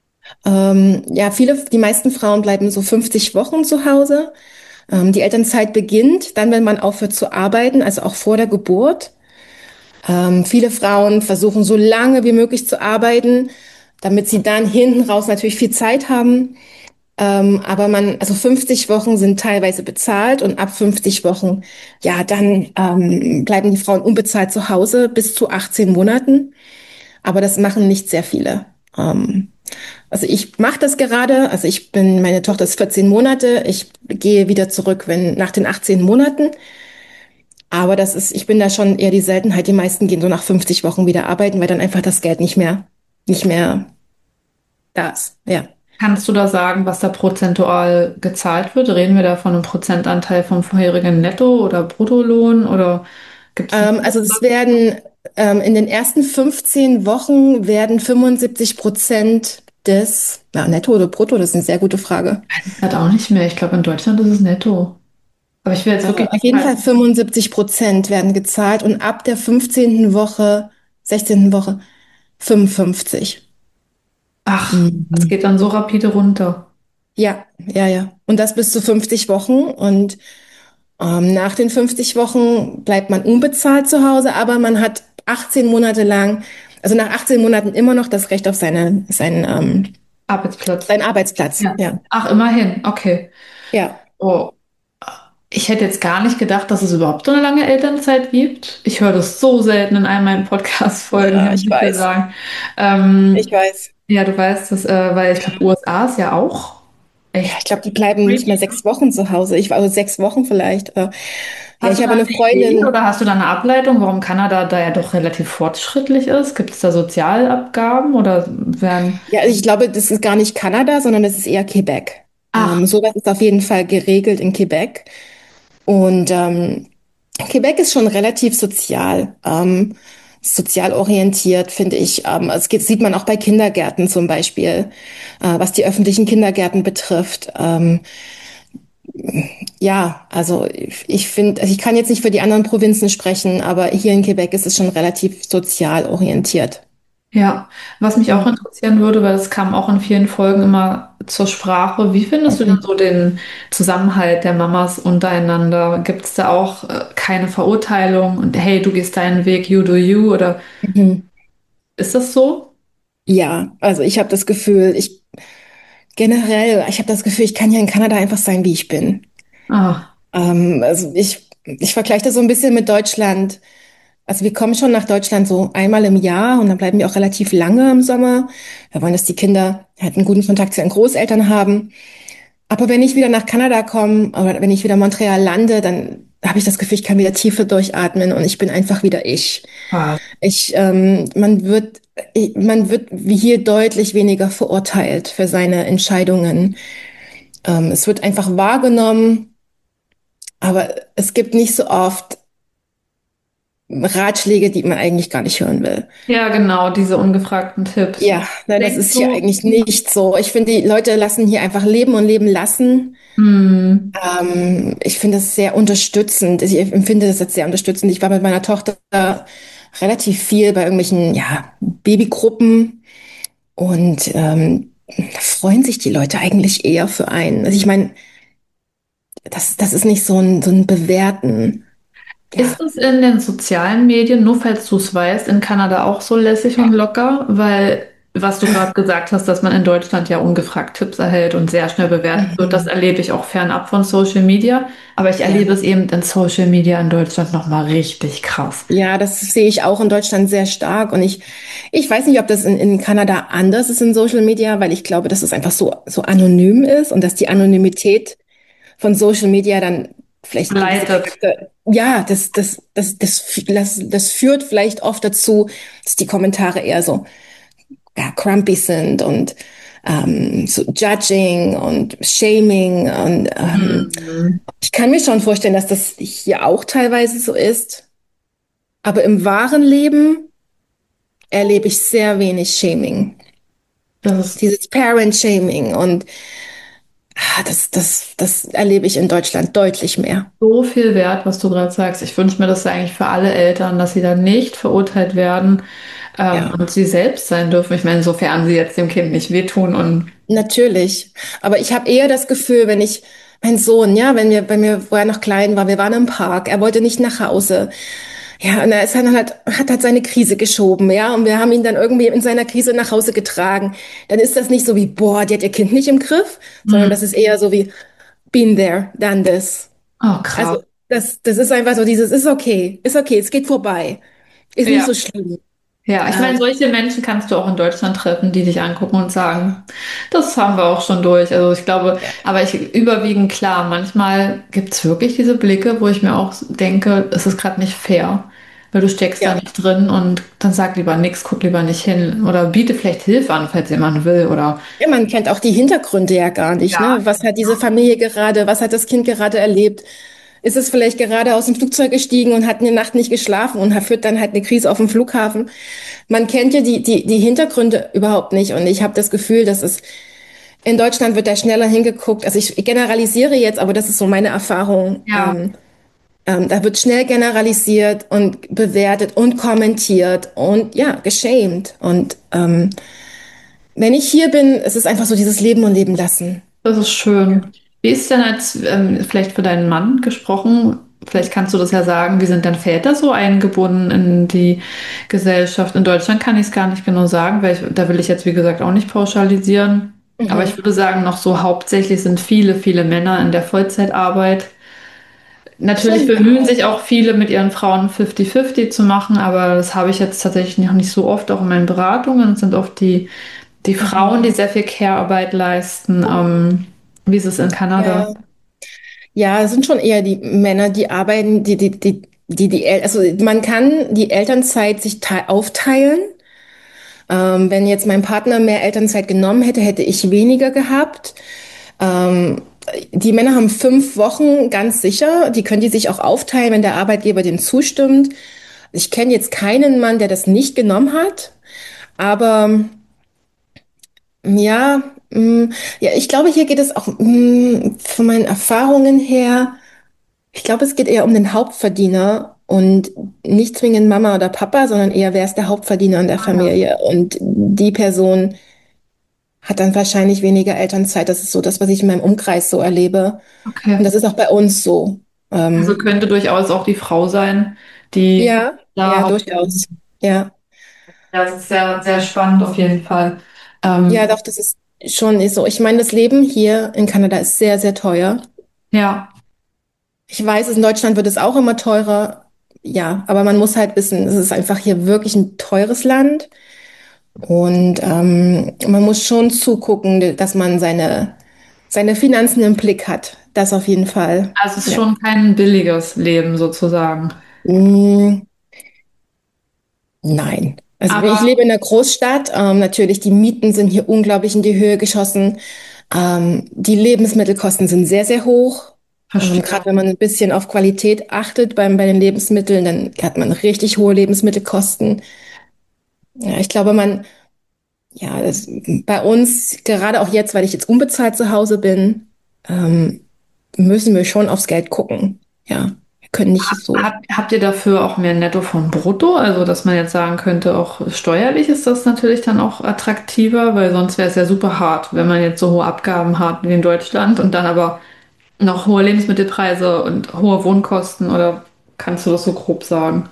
Ja, die meisten Frauen bleiben so 50 Wochen zu Hause. Die Elternzeit beginnt dann, wenn man aufhört zu arbeiten, also auch vor der Geburt. Viele Frauen versuchen so lange wie möglich zu arbeiten, damit sie dann hinten raus natürlich viel Zeit haben. Aber also 50 Wochen sind teilweise bezahlt und ab 50 Wochen, ja, dann bleiben die Frauen unbezahlt zu Hause bis zu 18 Monaten. Aber das machen nicht sehr viele. Also ich mache das gerade. Meine Tochter ist 14 Monate. Ich gehe wieder zurück, wenn nach den 18 Monaten. Aber ich bin da schon eher die Seltenheit. Die meisten gehen so nach 50 Wochen wieder arbeiten, weil dann einfach das Geld nicht mehr da ist. Ja. Kannst du da sagen, was da prozentual gezahlt wird? Reden wir da von einem Prozentanteil vom vorherigen Netto- oder Bruttolohn oder gibt es Also in den ersten 15 Wochen werden 75% Netto oder Brutto, das ist eine sehr gute Frage. halt auch nicht mehr? Ich glaube, in Deutschland ist es netto. Aber ich will jetzt wirklich Auf nicht jeden Fall falsch. 75% werden gezahlt und ab der 15. Woche, 16. Woche 55. Ach, das Mhm. geht dann so rapide runter. Ja, ja, ja. Und das bis zu 50 Wochen. Und nach den 50 Wochen bleibt man unbezahlt zu Hause, aber man hat 18 Monate lang, also nach 18 Monaten immer noch das Recht auf Arbeitsplatz. seinen Arbeitsplatz. Ja. Ja, Ach, immerhin. Okay. ja, Oh, ich hätte jetzt gar nicht gedacht, dass es überhaupt so eine lange Elternzeit gibt. Ich höre das so selten in all meinen Podcast-Folgen, ja, muss ich ich dir weiß. sagen. Ich Ähm, weiß. ja, du weißt das, weil ich glaube, USA ist ja auch. Ja, ich Echt glaube, die bleiben nicht mal creepy, ne? 6 Wochen zu Hause. Ich war also 6 Wochen vielleicht. Ja, Hast ich du habe da eine eine Idee Freundin. oder hast du da eine Ableitung, warum Kanada da ja doch relativ fortschrittlich ist? Gibt es da Sozialabgaben oder werden... Ja, ich glaube, das ist gar nicht Kanada, sondern das ist eher Quebec. Ach, Sowas ist auf jeden Fall geregelt in Quebec. Und Quebec ist schon relativ sozial orientiert, finde ich. Sieht man auch bei Kindergärten zum Beispiel, was die öffentlichen Kindergärten betrifft. Ja, also ich finde, also ich kann jetzt nicht für die anderen Provinzen sprechen, aber hier in Quebec ist es schon relativ sozial orientiert. ja, was mich auch Mhm. interessieren würde, weil es kam auch in vielen Folgen immer zur Sprache, wie findest du denn Mhm. so den Zusammenhalt der Mamas untereinander? Gibt es da auch keine Verurteilung und hey, du gehst deinen Weg, you do you oder Mhm. ist das so? Ja, also ich habe das Gefühl, ich kann hier in Kanada einfach sein, wie ich bin. Ah, Ich vergleiche das so ein bisschen mit Deutschland. Also wir kommen schon nach Deutschland so einmal im Jahr und dann bleiben wir auch relativ lange im Sommer. Wir wollen, dass die Kinder halt einen guten Kontakt zu ihren Großeltern haben. Aber wenn ich wieder nach Kanada komme oder wenn ich wieder in Montreal lande, dann habe ich das Gefühl, ich kann wieder tiefer durchatmen und ich bin einfach wieder ich. ah. Man wird wie hier deutlich weniger verurteilt für seine Entscheidungen. Es wird einfach wahrgenommen, aber es gibt nicht so oft Ratschläge, die man eigentlich gar nicht hören will. Ja, genau, diese ungefragten Tipps. Ja, nein, das Denkst ist hier du? eigentlich nicht so. Ich finde, die Leute lassen hier einfach leben und leben lassen. Hm, Ich finde das sehr unterstützend. Ich empfinde das als sehr unterstützend. Ich war mit meiner Tochter relativ viel bei irgendwelchen, ja, Babygruppen und da freuen sich die Leute eigentlich eher für einen. Also ich meine, das ist nicht so ein Bewerten. Ja. ist es in den sozialen Medien, nur falls du es weißt, in Kanada auch so lässig und locker? Weil, was du gerade gesagt hast, dass man in Deutschland ja ungefragt Tipps erhält und sehr schnell bewertet wird, das Mhm. erlebe ich auch fernab von Social Media. Aber ich Ja. erlebe es eben in Social Media in Deutschland nochmal richtig krass. Ja, das sehe ich auch in Deutschland sehr stark. Und ich weiß nicht, ob das in Kanada anders ist in Social Media, weil ich glaube, dass es einfach so anonym ist und dass die Anonymität von Social Media dann vielleicht gewisse Leitet. Charakter, ja, das führt vielleicht oft dazu, dass die Kommentare eher so, ja, crumpy sind und so judging und shaming und Hm. ich kann mir schon vorstellen, dass das hier auch teilweise so ist. Aber im wahren Leben erlebe ich sehr wenig Shaming. Das ist Dieses Parent-Shaming und das erlebe ich in Deutschland deutlich mehr. so viel wert, was du gerade sagst. Ich wünsche mir das ja eigentlich für alle Eltern, dass sie da nicht verurteilt werden, Ja, und sie selbst sein dürfen. Ich meine, sofern sie jetzt dem Kind nicht wehtun und natürlich. Aber ich habe eher das Gefühl, mein Sohn, ja, wo er noch klein war, wir waren im Park, er wollte nicht nach Hause. Ja, und er ist dann hat halt seine Krise geschoben, ja, und wir haben ihn dann irgendwie in seiner Krise nach Hause getragen. Dann ist das nicht so wie, boah, die hat ihr Kind nicht im Griff, sondern hm. das ist eher so wie, been there, done this. Oh, Also, krass. das ist einfach so dieses, ist okay, es geht vorbei. Ist nicht Ja. so schlimm. Ja, ich Ähm, meine, solche Menschen kannst du auch in Deutschland treffen, die dich angucken und sagen, das haben wir auch schon durch. Also ich glaube, ja. aber ich überwiegend klar, manchmal gibt es wirklich diese Blicke, wo ich mir auch denke, es ist gerade nicht fair, weil du steckst da Ja. nicht drin und dann sag lieber nichts, guck lieber nicht hin oder biete vielleicht Hilfe an, falls jemand will oder Ja, man kennt auch die Hintergründe ja gar nicht, ja, ne? Was hat diese Familie gerade, was hat das Kind gerade erlebt? Ist es vielleicht gerade aus dem Flugzeug gestiegen und hat eine Nacht nicht geschlafen und führt dann halt eine Krise auf dem Flughafen? Man kennt ja die Hintergründe überhaupt nicht. Und ich habe das Gefühl, in Deutschland wird da schneller hingeguckt. Also ich generalisiere jetzt, aber das ist so meine Erfahrung. ja, Da wird schnell generalisiert und bewertet und kommentiert und ja, geschämt. Und wenn ich hier bin, es ist einfach so dieses Leben und Leben lassen. das ist schön. Wie ist denn als vielleicht für deinen Mann gesprochen? Vielleicht kannst du das ja sagen. Wie sind denn Väter so eingebunden in die Gesellschaft? In Deutschland kann ich es gar nicht genau sagen, weil da will ich jetzt, wie gesagt, auch nicht pauschalisieren. Aber ich Mhm. würde sagen, noch so hauptsächlich sind viele, viele Männer in der Vollzeitarbeit. Natürlich Schon, bemühen sich auch viele mit ihren Frauen 50-50 zu machen, aber das habe ich jetzt tatsächlich noch nicht so oft, auch in meinen Beratungen. Es sind oft die Frauen, mhm. die sehr viel Care-Arbeit leisten. Wie ist es in Kanada? Ja. Ja, es sind schon eher die Männer, die arbeiten, also man kann die Elternzeit sich aufteilen. Wenn jetzt mein Partner mehr Elternzeit genommen hätte, hätte ich weniger gehabt. Ähm, Die Männer haben 5 Wochen ganz sicher. Die können die sich auch aufteilen, wenn der Arbeitgeber dem zustimmt. Ich kenne jetzt keinen Mann, der das nicht genommen hat. Aber ja, ja, ich glaube, hier geht es auch von meinen Erfahrungen her. Ich glaube, es geht eher um den Hauptverdiener und nicht zwingend Mama oder Papa, sondern eher, wer ist der Hauptverdiener in der Ah ja, Familie. Und die Person hat dann wahrscheinlich weniger Elternzeit. Das ist so das, was ich in meinem Umkreis so erlebe. Und okay. das ist auch bei uns so. Also Ähm, könnte durchaus auch die Frau sein, die ja, da ja, hauptsächlich. durchaus. Ja, Ja, das ist sehr, sehr spannend auf jeden Fall. ja, Ähm, doch, das ist schon so. Ich meine, das Leben hier in Kanada ist sehr, sehr teuer. ja, Ich weiß, in Deutschland wird es auch immer teurer. Ja, aber man muss halt wissen, es ist einfach hier wirklich ein teures Land. Und man muss schon zugucken, dass man seine Finanzen im Blick hat. Das auf jeden Fall. also es ist Ja. schon kein billiges Leben sozusagen. Mm, nein. Also ich Aber lebe in einer Großstadt. Natürlich, die Mieten sind hier unglaublich in die Höhe geschossen. Die Lebensmittelkosten sind sehr, sehr hoch. verstehe. Gerade wenn man ein bisschen auf Qualität achtet bei den Lebensmitteln, dann hat man richtig hohe Lebensmittelkosten. Ja, ich glaube, bei uns, gerade auch jetzt, weil ich jetzt unbezahlt zu Hause bin, ähm, müssen wir schon aufs Geld gucken. Ja, wir können nicht so. Habt ihr dafür auch mehr Netto von Brutto? Also, dass man jetzt sagen könnte, auch steuerlich ist das natürlich dann auch attraktiver, weil sonst wäre es ja super hart, wenn man jetzt so hohe Abgaben hat wie in Deutschland und dann aber noch hohe Lebensmittelpreise und hohe Wohnkosten oder kannst du das so grob sagen?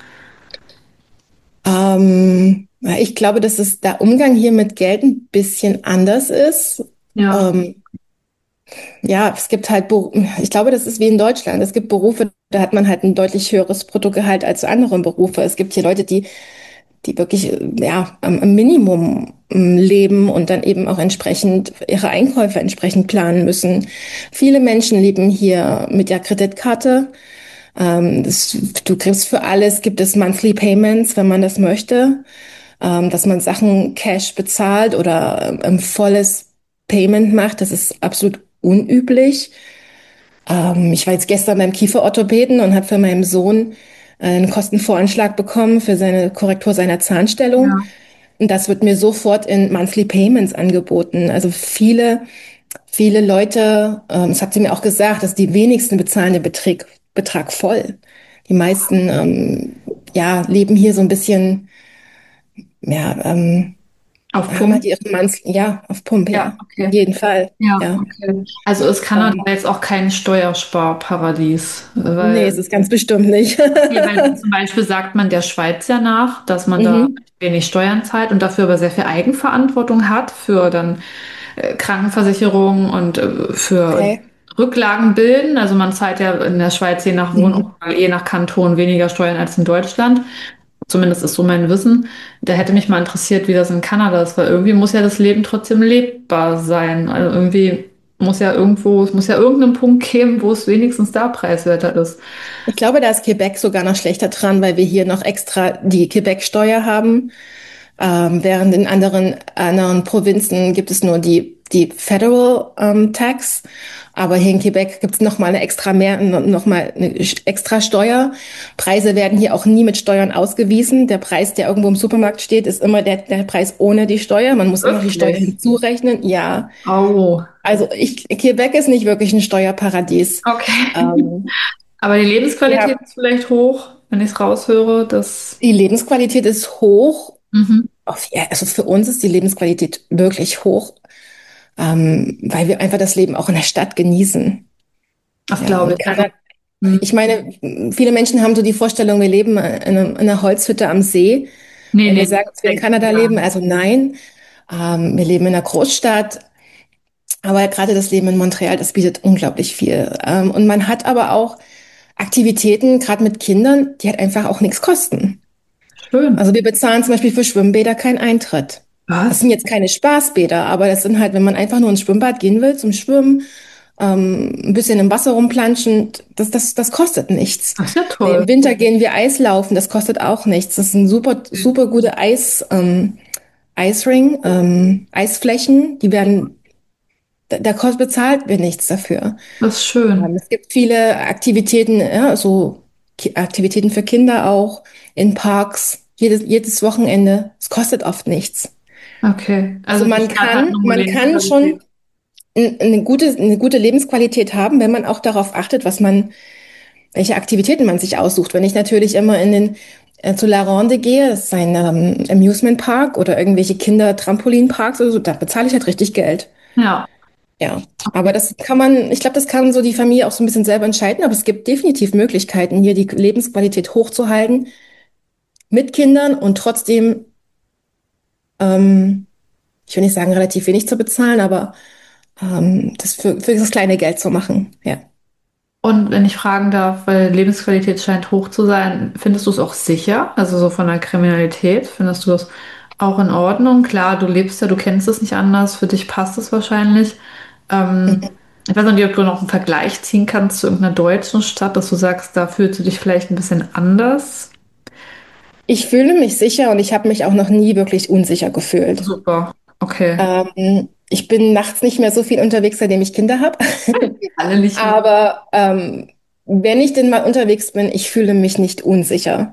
Ja, ich glaube, dass der Umgang hier mit Geld ein bisschen anders ist. Ja, Ähm, ja, es gibt halt, ich glaube, das ist wie in Deutschland. Es gibt Berufe, da hat man halt ein deutlich höheres Bruttogehalt als andere Berufe. Es gibt hier Leute, die wirklich ja, am Minimum leben und dann eben auch entsprechend ihre Einkäufe entsprechend planen müssen. Viele Menschen leben hier mit der Kreditkarte. Du kriegst für alles, gibt es Monthly Payments, wenn man das möchte, dass man Sachen Cash bezahlt oder volles Payment macht. Das ist absolut unüblich. Ich war jetzt gestern beim Kieferorthopäden und habe für meinen Sohn einen Kostenvoranschlag bekommen für seine Korrektur seiner Zahnstellung. ja. Und das wird mir sofort in Monthly Payments angeboten. Also viele Leute, das hat sie mir auch gesagt, dass die wenigsten bezahlen den Betrag voll. Die meisten, ja, leben hier so ein bisschen, ja, Auf haben halt Pump? ihre Monthly, ja, auf Pump, Ja, ja. Auf okay. jeden Fall, Ja, ja. okay. Also ist Kanada Ähm, jetzt auch kein Steuersparparadies, nee, es weil, ist ganz bestimmt nicht. okay, weil zum Beispiel sagt man der Schweiz ja nach, dass man da Mhm. wenig Steuern zahlt und dafür aber sehr viel Eigenverantwortung hat für dann Krankenversicherung und für Okay. Rücklagen bilden. Also man zahlt ja in der Schweiz je nach Wohnort, Mhm. je nach Kanton weniger Steuern als in Deutschland. Zumindest ist so mein Wissen. Da hätte mich mal interessiert, wie das in Kanada ist, weil irgendwie muss ja das Leben trotzdem lebbar sein. Also irgendwie muss ja irgendwo, es muss ja irgendeinen Punkt geben, wo es wenigstens da preiswerter ist. Ich glaube, da ist Quebec sogar noch schlechter dran, weil wir hier noch extra die Quebec-Steuer haben. Während in anderen Provinzen gibt es nur die Federal Tax. Aber hier in Quebec gibt es noch mal eine extra noch mal eine extra Steuer. Preise werden hier auch nie mit Steuern ausgewiesen. Der Preis, der irgendwo im Supermarkt steht, ist immer der Preis ohne die Steuer. Man muss immer die Steuer Wirklich? hinzurechnen. Ja, Oh, also Quebec ist nicht wirklich ein Steuerparadies. okay. Ähm, Aber die Lebensqualität ja, ist vielleicht hoch, wenn ich es raushöre, dass. die Lebensqualität ist hoch. Mhm. Ja, also für uns ist die Lebensqualität wirklich hoch, weil wir einfach das Leben auch in der Stadt genießen. Das Ja, glaube und ich. Also, Kanada, ich hm. meine, viele Menschen haben so die Vorstellung, wir leben in einer Holzhütte am See. Nee, Wenn wir nee, sagen, dass wir in denke ich Kanada gar leben, nicht. also nein, wir leben in einer Großstadt. Aber gerade das Leben in Montreal, das bietet unglaublich viel. Und man hat aber auch Aktivitäten, gerade mit Kindern, die halt einfach auch nichts kosten. Schön. Also wir bezahlen zum Beispiel für Schwimmbäder keinen Eintritt. Das Was? sind jetzt keine Spaßbäder, aber das sind halt, wenn man einfach nur ins Schwimmbad gehen will zum Schwimmen, ein bisschen im Wasser rumplanschen, das kostet nichts. Das ist ja Im toll. Winter gehen wir Eislaufen, das kostet auch nichts. Das sind super, super gute Eisring, Eisflächen, bezahlt wir nichts dafür. Das ist schön. Es gibt viele Aktivitäten, ja, so Aktivitäten für Kinder auch in Parks, jedes Wochenende. Es kostet oft nichts. Okay. Also Also die Stadt hat nur man kann Lebensqualität. schon eine gute Lebensqualität haben, wenn man auch darauf achtet, welche Aktivitäten man sich aussucht. Wenn ich natürlich immer zu La Ronde gehe, das ist ein Amusement Park oder irgendwelche Kinder-Trampolinparks oder so, da bezahle ich halt richtig Geld. Ja. Ja, aber ich glaube, das kann so die Familie auch so ein bisschen selber entscheiden, aber es gibt definitiv Möglichkeiten, hier die Lebensqualität hochzuhalten mit Kindern und trotzdem, ähm, ich will nicht sagen, relativ wenig zu bezahlen, aber das für das kleine Geld zu machen. Ja. Und wenn ich fragen darf, weil Lebensqualität scheint hoch zu sein, findest du es auch sicher? Also so von der Kriminalität, findest du das auch in Ordnung? Klar, du lebst ja, du kennst es nicht anders, für dich passt es wahrscheinlich. Ähm, Ich weiß noch nicht, ob du noch einen Vergleich ziehen kannst zu irgendeiner deutschen Stadt, dass du sagst, da fühlst du dich vielleicht ein bisschen anders. Ich fühle mich sicher und ich habe mich auch noch nie wirklich unsicher gefühlt. Super, okay. Ich bin nachts nicht mehr so viel unterwegs, seitdem ich Kinder habe. Alle nicht mehr. Aber wenn ich denn mal unterwegs bin, ich fühle mich nicht unsicher.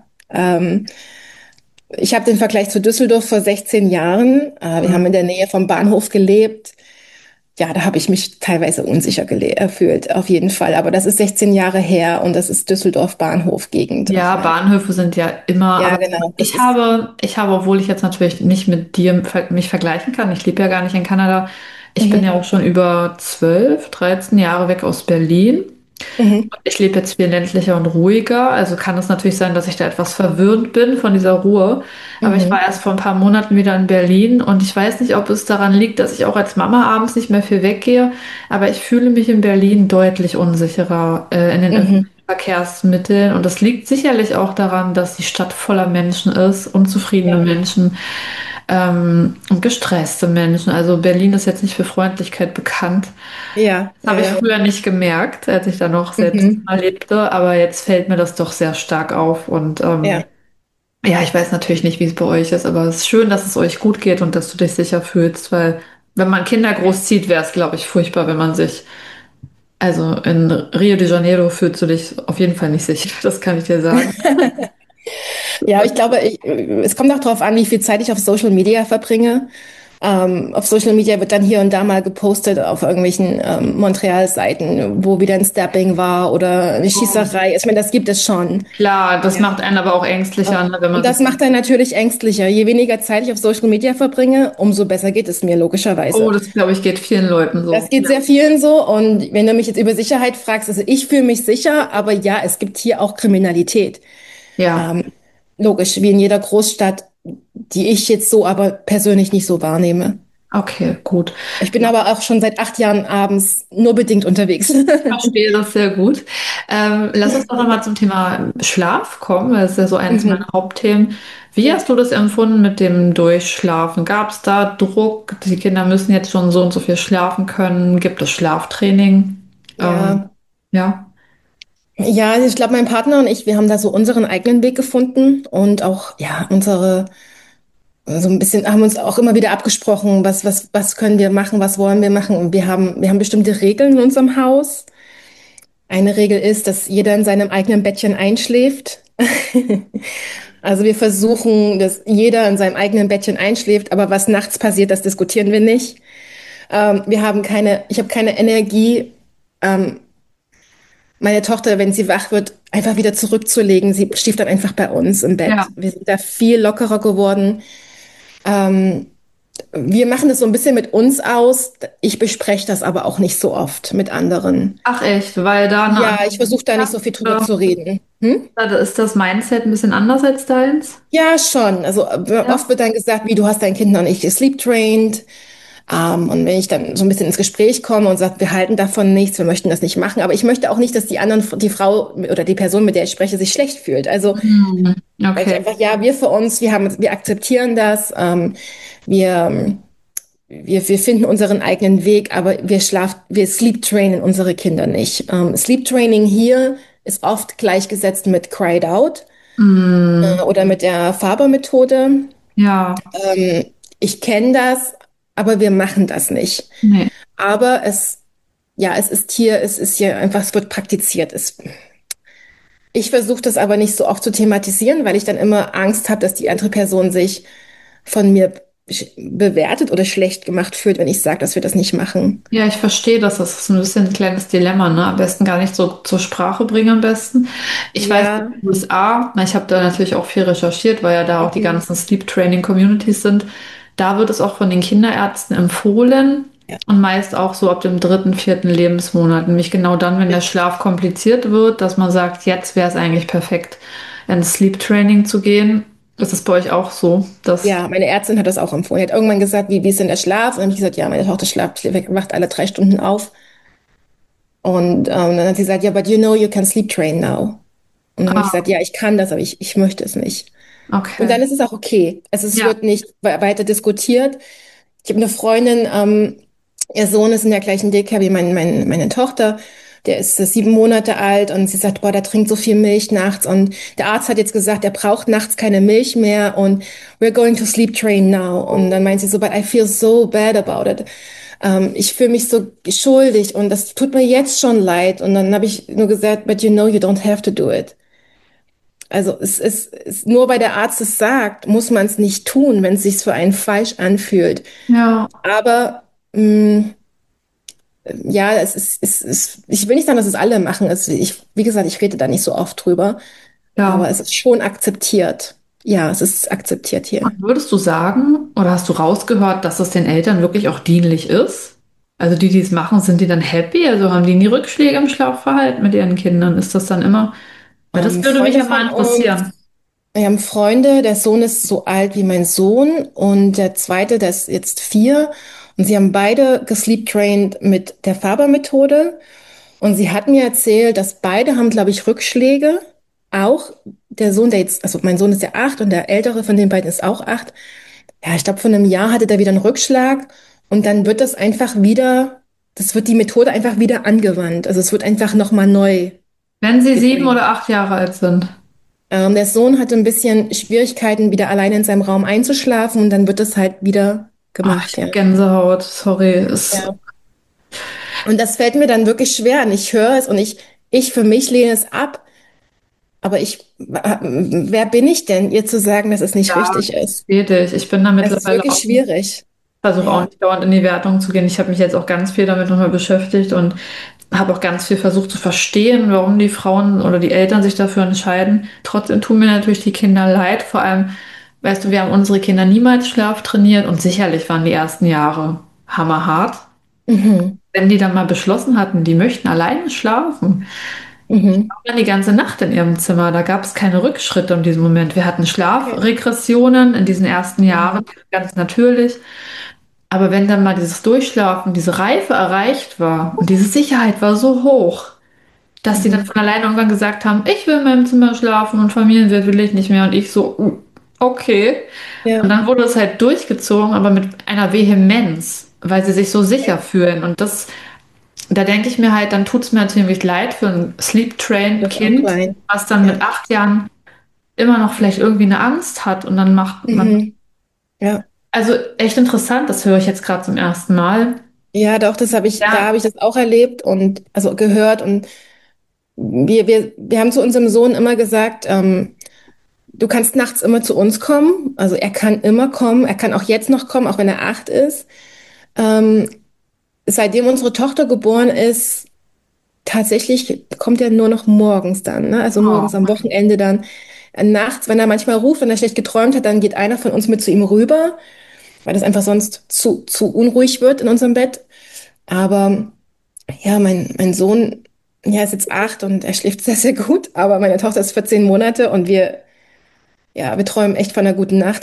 Ich habe den Vergleich zu Düsseldorf vor 16 Jahren. Wir haben in der Nähe vom Bahnhof gelebt. Ja, da habe ich mich teilweise unsicher gefühlt, auf jeden Fall. Aber das ist 16 Jahre her und das ist Düsseldorf Bahnhof-Gegend. Ich Ja, meine, Bahnhöfe sind ja immer, ja, aber genau. obwohl ich jetzt natürlich nicht mit dir mich vergleichen kann, ich lebe ja gar nicht in Kanada, ich bin ja Mhm, auch schon über 12, 13 Jahre weg aus Berlin. mhm, Ich lebe jetzt viel ländlicher und ruhiger, also kann es natürlich sein, dass ich da etwas verwirrt bin von dieser Ruhe. Aber ich war mhm, erst vor ein paar Monaten wieder in Berlin und ich weiß nicht, ob es daran liegt, dass ich auch als Mama abends nicht mehr viel weggehe, aber ich fühle mich in Berlin deutlich unsicherer, in den öffentlichen mhm. Verkehrsmitteln. Und das liegt sicherlich auch daran, dass die Stadt voller Menschen ist, unzufriedene Ja, Menschen, und gestresste Menschen. Also Berlin ist jetzt nicht für Freundlichkeit bekannt. ja, Das ja, habe ich ja. früher nicht gemerkt, als ich da noch selbst Mhm. mal lebte, aber jetzt fällt mir das doch sehr stark auf. Und Ja. ja, ich weiß natürlich nicht, wie es bei euch ist, aber es ist schön, dass es euch gut geht und dass du dich sicher fühlst, weil wenn man Kinder großzieht, wäre es, glaube ich, furchtbar, wenn man sich, also in Rio de Janeiro fühlst du dich auf jeden Fall nicht sicher, das kann ich dir sagen. Ja, ich glaube, es kommt auch darauf an, wie viel Zeit ich auf Social Media verbringe. Auf Social Media wird dann hier und da mal gepostet auf irgendwelchen Montreal-Seiten, wo wieder ein Stabbing war oder eine Schießerei. Ich meine, das gibt es schon. Klar, das Ja. macht einen aber auch ängstlicher, ne, wenn Und man sich das dann, macht dann natürlich ängstlicher. Je weniger Zeit ich auf Social Media verbringe, umso besser geht es mir oh, logischerweise. das glaube ich geht vielen Leuten Das so. geht sehr vielen so. Und wenn du mich jetzt über Sicherheit fragst, also ich fühle mich sicher, aber ja, es gibt hier auch Kriminalität. Ja, Ähm, Logisch, wie in jeder Großstadt, die ich jetzt so aber persönlich nicht so wahrnehme. okay, gut. Ich bin aber auch schon seit 8 Jahren abends nur bedingt unterwegs. Verstehe das sehr gut. Lass uns doch nochmal zum Thema Schlaf kommen. Das ist ja so eins Mhm. meiner Hauptthemen. Wie Ja, hast du das empfunden mit dem Durchschlafen? Gab es da Druck? Die Kinder müssen jetzt schon so und so viel schlafen können. Gibt es Schlaftraining? ja, Ja. ja, ich glaube, mein Partner und ich, wir haben da so unseren eigenen Weg gefunden und auch, ja, so ein bisschen, haben uns auch immer wieder abgesprochen, was können wir machen, was wollen wir machen. Und wir haben bestimmte Regeln in unserem Haus. Eine Regel ist, dass jeder in seinem eigenen Bettchen einschläft. Also wir versuchen, dass jeder in seinem eigenen Bettchen einschläft, aber was nachts passiert, das diskutieren wir nicht. Ich habe keine Energie, meine Tochter, wenn sie wach wird, einfach wieder zurückzulegen. Sie schläft dann einfach bei uns im Ja. Bett. Wir sind da viel lockerer geworden. Wir machen das so ein bisschen mit uns aus. Ich bespreche das aber auch nicht so oft mit anderen. Ach echt, weil da eine Ja, andere ich versuche da nicht so viel drüber oder zu reden. Hm? da ist das Mindset ein bisschen anders als deins? Ja, schon. Also Ja. oft wird dann gesagt, wie du hast dein Kind noch nicht sleep trained. Und wenn ich dann so ein bisschen ins Gespräch komme und sage, wir halten davon nichts, wir möchten das nicht machen, aber ich möchte auch nicht, dass die Frau oder die Person, mit der ich spreche, sich schlecht fühlt. Also Hm, sage ich okay. einfach, ja, wir für uns, wir akzeptieren das. Wir wir finden unseren eigenen Weg, aber wir sleep trainen unsere Kinder nicht. Sleep Training hier ist oft gleichgesetzt mit Cried Out Mm, oder mit der Faber-Methode. ja, Ich kenne das, aber wir machen das nicht. nee. Aber ja, es ist hier einfach, es wird praktiziert. Ich versuche das aber nicht so oft zu thematisieren, weil ich dann immer Angst habe, dass die andere Person sich von mir bewertet oder schlecht gemacht fühlt, wenn ich sage, dass wir das nicht machen. Ja, ich verstehe das. Das ist ein bisschen ein kleines Dilemma, ne? Am besten gar nicht so zur Sprache bringen am besten. Ich weiß, in Ja, den USA, na, ich habe da natürlich auch viel recherchiert, weil ja da auch die mhm. ganzen Sleep Training Communities sind. Da wird es auch von den Kinderärzten empfohlen Ja, und meist auch so ab dem dritten, vierten Lebensmonat. Nämlich genau dann, wenn der Schlaf kompliziert wird, dass man sagt, jetzt wäre es eigentlich perfekt, ins Sleep Training zu gehen. Ist es bei euch auch so, dass ja, meine Ärztin hat das auch empfohlen. Die hat irgendwann gesagt, wie ist denn der Schlaf? Und dann habe ich gesagt, ja, meine Tochter wacht alle 3 Stunden auf. Und dann hat sie gesagt, ja, but you know you can sleep train now. Und dann habe ich ah, gesagt, ja, ich kann das, aber ich möchte es nicht. Und okay. dann ist es auch okay. Also es Ja. wird nicht weiter diskutiert. Ich habe eine Freundin, ihr Sohn ist in der gleichen Daycare wie meine Tochter. Der ist 7 Monate alt und sie sagt, boah, der trinkt so viel Milch nachts. Und der Arzt hat jetzt gesagt, er braucht nachts keine Milch mehr und we're going to sleep train now. Und dann meint sie so, but I feel so bad about it. Ich fühle mich so schuldig und das tut mir jetzt schon leid. Und dann habe ich nur gesagt, but you know you don't have to do it. Also nur weil der Arzt es sagt, muss man es nicht tun, wenn es sich für einen falsch anfühlt. Ja, Aber mh, ja, ich will nicht sagen, dass es alle machen. Wie gesagt, ich rede da nicht so oft drüber, aber ja. es ist schon akzeptiert. Ja, es ist akzeptiert hier. Und würdest du sagen, oder hast du rausgehört, dass es den Eltern wirklich auch dienlich ist? Also die, die es machen, sind die dann happy? Also haben die nie Rückschläge im Schlafverhalten mit ihren Kindern? Ist das dann immer, weil das würde mich Freunde ja mal von uns, interessieren. wir haben Freunde, der Sohn ist so alt wie mein Sohn und der zweite, der ist jetzt 4 und sie haben beide gesleep-trained mit der Faber-Methode. Und sie hat mir erzählt, dass beide haben, glaube ich, Rückschläge. Auch der Sohn, also mein Sohn ist ja 8 und der ältere von den beiden ist auch 8. Ja, ich glaube, vor einem Jahr hatte der wieder einen Rückschlag und dann wird das wird die Methode einfach wieder angewandt. Also es wird einfach nochmal neu Wenn sie sieben getraint. oder 8 Jahre alt sind. Der Sohn hatte ein bisschen Schwierigkeiten, wieder alleine in seinem Raum einzuschlafen und dann wird das halt wieder Ah, gemacht, ich hab ja. Gänsehaut, sorry. Ist, Ja. Und das fällt mir dann wirklich schwer und ich höre es und ich für mich lehne es ab. Aber wer bin ich denn, ihr zu sagen, dass es nicht ja, richtig ist? geht ich. Ich bin da Es ist mittlerweile wirklich auch. schwierig. Versuche auch Ja. nicht dauernd in die Wertung zu gehen. Ich habe mich jetzt auch ganz viel damit nochmal beschäftigt und habe auch ganz viel versucht zu verstehen, warum die Frauen oder die Eltern sich dafür entscheiden. Trotzdem tun mir natürlich die Kinder leid. Vor allem, weißt du, wir haben unsere Kinder niemals Schlaf trainiert und sicherlich waren die ersten Jahre hammerhart. Mhm. Wenn die dann mal beschlossen hatten, die möchten alleine schlafen, Mhm. dann die ganze Nacht in ihrem Zimmer. Da gab es keine Rückschritte in diesem Moment. Wir hatten Okay. Schlafregressionen in diesen ersten Jahren, Mhm. ganz natürlich. Aber wenn dann mal dieses Durchschlafen, diese Reife erreicht war und diese Sicherheit war so hoch, dass die dann Mhm. von alleine irgendwann gesagt haben, ich will in meinem Zimmer schlafen und Familienwirt will ich nicht mehr. Und ich so, okay. Und Ja. dann wurde es halt durchgezogen, aber mit einer Vehemenz, weil sie sich so sicher fühlen. Und das, da denke ich mir halt, dann tut es mir ziemlich leid für ein Sleep-Trained Das ist auch Kind, klein. was dann Ja. mit 8 Jahren immer noch vielleicht irgendwie eine Angst hat und dann macht man. Mhm. Ja. Also echt interessant, das höre ich jetzt gerade zum ersten Mal. Ja, doch, da Ja, habe ich das auch erlebt und also gehört und wir haben zu unserem Sohn immer gesagt, du kannst nachts immer zu uns kommen. Also er kann immer kommen. Er kann auch jetzt noch kommen, auch wenn er 8 ist. Ähm, Seitdem unsere Tochter geboren ist, tatsächlich kommt er nur noch morgens dann, ne? Also morgens oh, am Wochenende dann. Nachts, wenn er manchmal ruft, wenn er schlecht geträumt hat, dann geht einer von uns mit zu ihm rüber, weil das einfach sonst zu unruhig wird in unserem Bett. Aber ja, mein Sohn, ja, ist jetzt 8 und er schläft sehr, sehr gut, aber meine Tochter ist 14 Monate und ja, wir träumen echt von einer guten Nacht.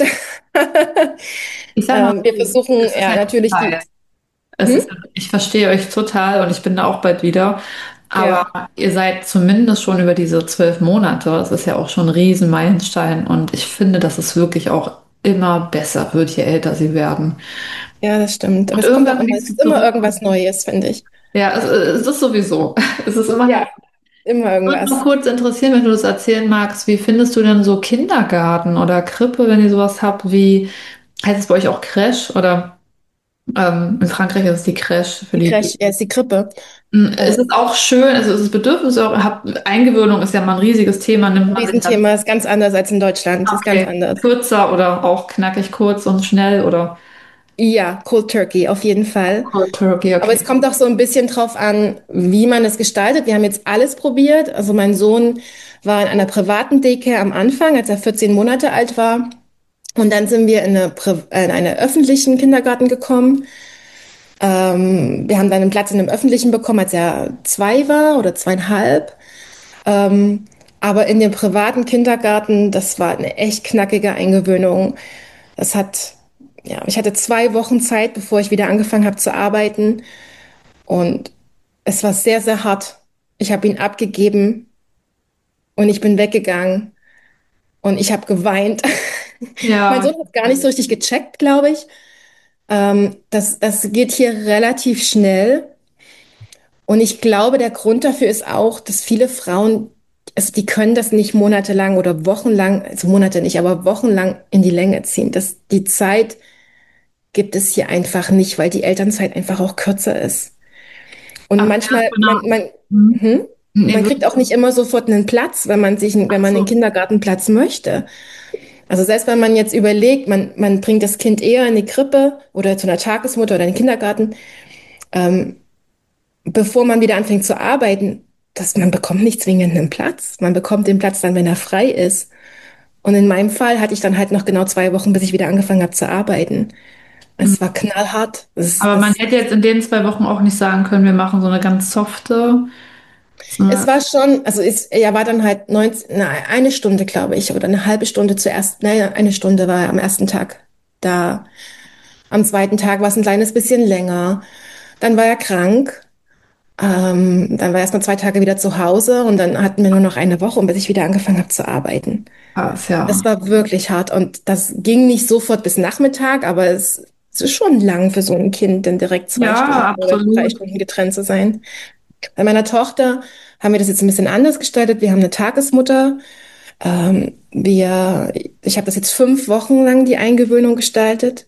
ich sag mal, Wir versuchen, es ist ja, halt natürlich Teil. Es ist, hm? ich verstehe euch total und ich bin da auch bald wieder. Aber Ja, ihr seid zumindest schon über diese 12 Monate. Das ist ja auch schon ein Riesenmeilenstein. Und ich finde, das ist wirklich auch immer besser wird, je älter sie werden. Ja, das stimmt. Aber Und es kommt auch irgendwann immer, fängst es du ist immer zurück. irgendwas Neues, finde ich. Ja, es ist sowieso. Es ist immer. Ja, immer Würde noch irgendwas. kurz interessieren, wenn du das erzählen magst, wie findest du denn so Kindergarten oder Krippe, wenn ihr sowas habt, wie heißt es bei euch auch Crèche oder in Frankreich ist es die Crèche für Die die. Crash, ja, ist die Krippe. Ist es auch schön, also ist es Bedürfnis, Eingewöhnung ist ja mal ein riesiges Thema, nimmt Ein man sich das Riesenthema, ist ganz anders als in Deutschland, ist ganz okay, anders. kürzer oder auch knackig kurz und schnell oder Ja, Cold Turkey auf jeden Fall. Cold Turkey, Aber okay. es kommt auch so ein bisschen drauf an, wie man es gestaltet. Wir haben jetzt alles probiert. Also mein Sohn war in einer privaten Daycare am Anfang, als er 14 Monate alt war. Und dann sind wir in einen öffentlichen Kindergarten gekommen. Wir haben dann einen Platz in einem öffentlichen bekommen, als er 2 war oder 2,5. Aber in dem privaten Kindergarten, das war eine echt knackige Eingewöhnung. Das hat, ja, ich hatte 2 Wochen Zeit, bevor ich wieder angefangen habe zu arbeiten. Und es war sehr, sehr hart. Ich habe ihn abgegeben und ich bin weggegangen und ich habe geweint. Mein Ja, Sohn hat gar nicht so richtig gecheckt, glaube ich. Das geht hier relativ schnell. Und ich glaube, der Grund dafür ist auch, dass viele Frauen, also die können das nicht monatelang oder wochenlang, also Monate nicht, aber wochenlang in die Länge ziehen. Die Zeit gibt es hier einfach nicht, weil die Elternzeit einfach auch kürzer ist. Und ach ja, manchmal, genau. Hm. hm, Nee, man kriegt auch nicht immer sofort einen Platz, wenn ach man einen so. Kindergartenplatz möchte. Also selbst wenn man jetzt überlegt, man bringt das Kind eher in die Krippe oder zu einer Tagesmutter oder in den Kindergarten, bevor man wieder anfängt zu arbeiten, man bekommt nicht zwingend einen Platz. Man bekommt den Platz dann, wenn er frei ist. Und in meinem Fall hatte ich dann halt noch genau 2 Wochen, bis ich wieder angefangen habe zu arbeiten. Es war knallhart. Aber man hätte jetzt in den 2 Wochen auch nicht sagen können, wir machen so eine ganz softe. So Es eine, war schon, also er war dann halt eine Stunde, glaube ich, oder eine halbe Stunde zuerst. Naja, eine Stunde war er am ersten Tag da. Am zweiten Tag war es ein kleines bisschen länger. Dann war er krank. Dann war er erst mal 2 Tage wieder zu Hause und dann hatten wir nur noch eine Woche, bis ich wieder angefangen habe zu arbeiten. ist ja. Das war wirklich hart und das ging nicht sofort bis Nachmittag, aber es ist schon lang für so ein Kind, dann direkt zwei Ja, Stunden oder drei absolut. Stunden getrennt zu sein. Bei meiner Tochter haben wir das jetzt ein bisschen anders gestaltet. Wir haben eine Tagesmutter. Ich habe das jetzt 5 Wochen lang die Eingewöhnung gestaltet.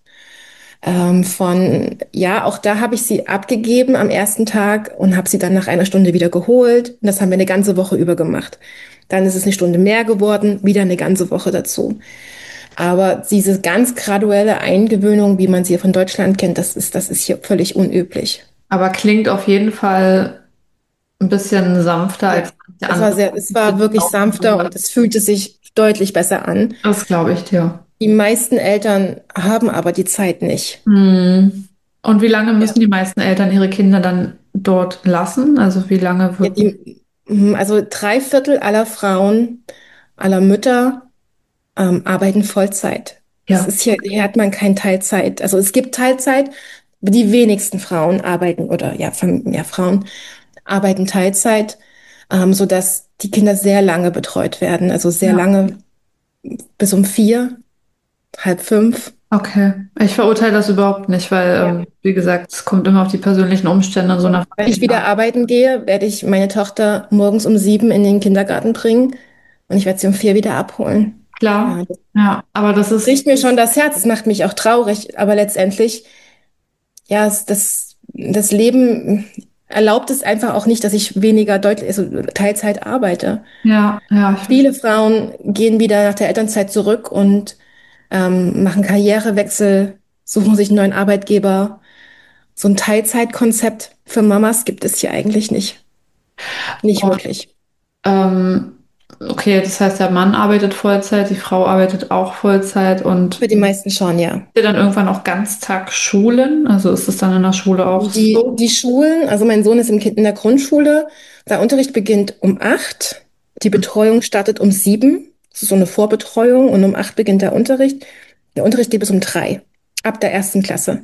Ja, auch da habe ich sie abgegeben am ersten Tag und habe sie dann nach einer Stunde wieder geholt. Und das haben wir eine ganze Woche über gemacht. Dann ist es eine Stunde mehr geworden, wieder eine ganze Woche dazu. Aber diese ganz graduelle Eingewöhnung, wie man sie von Deutschland kennt, das ist hier völlig unüblich. Aber klingt auf jeden Fall ein bisschen sanfter Ja, als die andere. es war wirklich sanfter und es fühlte sich deutlich besser an. Das glaube ich dir. Die meisten Eltern haben aber die Zeit nicht. Hm. Und wie lange Ja, müssen die meisten Eltern ihre Kinder dann dort lassen? Also wie lange ja, wirklich? also 3/4 aller Frauen, aller Mütter arbeiten Vollzeit. Das Ja. ist hier hat man kein Teilzeit. Also es gibt Teilzeit, aber die wenigsten Frauen arbeiten oder ja, Frauen arbeiten Teilzeit, sodass die Kinder sehr lange betreut werden. Also sehr Ja. lange bis um 4, halb 5. Okay. Ich verurteile das überhaupt nicht, weil, Ja. wie gesagt, es kommt immer auf die persönlichen Umstände in so einer Wenn ich Familie wieder an. arbeiten gehe, werde ich meine Tochter morgens um 7 in den Kindergarten bringen und ich werde sie um 4 wieder abholen. Klar. Ja, das Ja, aber das ist, bricht mir schon das Herz. Das macht mich auch traurig, aber letztendlich, ja, das Leben erlaubt es einfach auch nicht, dass ich weniger deutlich, also Teilzeit arbeite. ja, ja, ich verstehe. Viele Frauen gehen wieder nach der Elternzeit zurück und machen Karrierewechsel, suchen sich einen neuen Arbeitgeber. So ein Teilzeitkonzept für Mamas gibt es hier eigentlich nicht. Nicht wirklich. Ähm, okay, das heißt, der Mann arbeitet Vollzeit, die Frau arbeitet auch Vollzeit und Für die meisten schon, ja. ihr dann irgendwann auch Ganztagsschulen? Also ist es dann in der Schule auch so? Die Schulen, also mein Sohn ist in der Grundschule, der Unterricht beginnt um 8, die Betreuung startet um 7, das ist so eine Vorbetreuung und um 8 beginnt der Unterricht. Der Unterricht geht bis um 3, ab der ersten Klasse.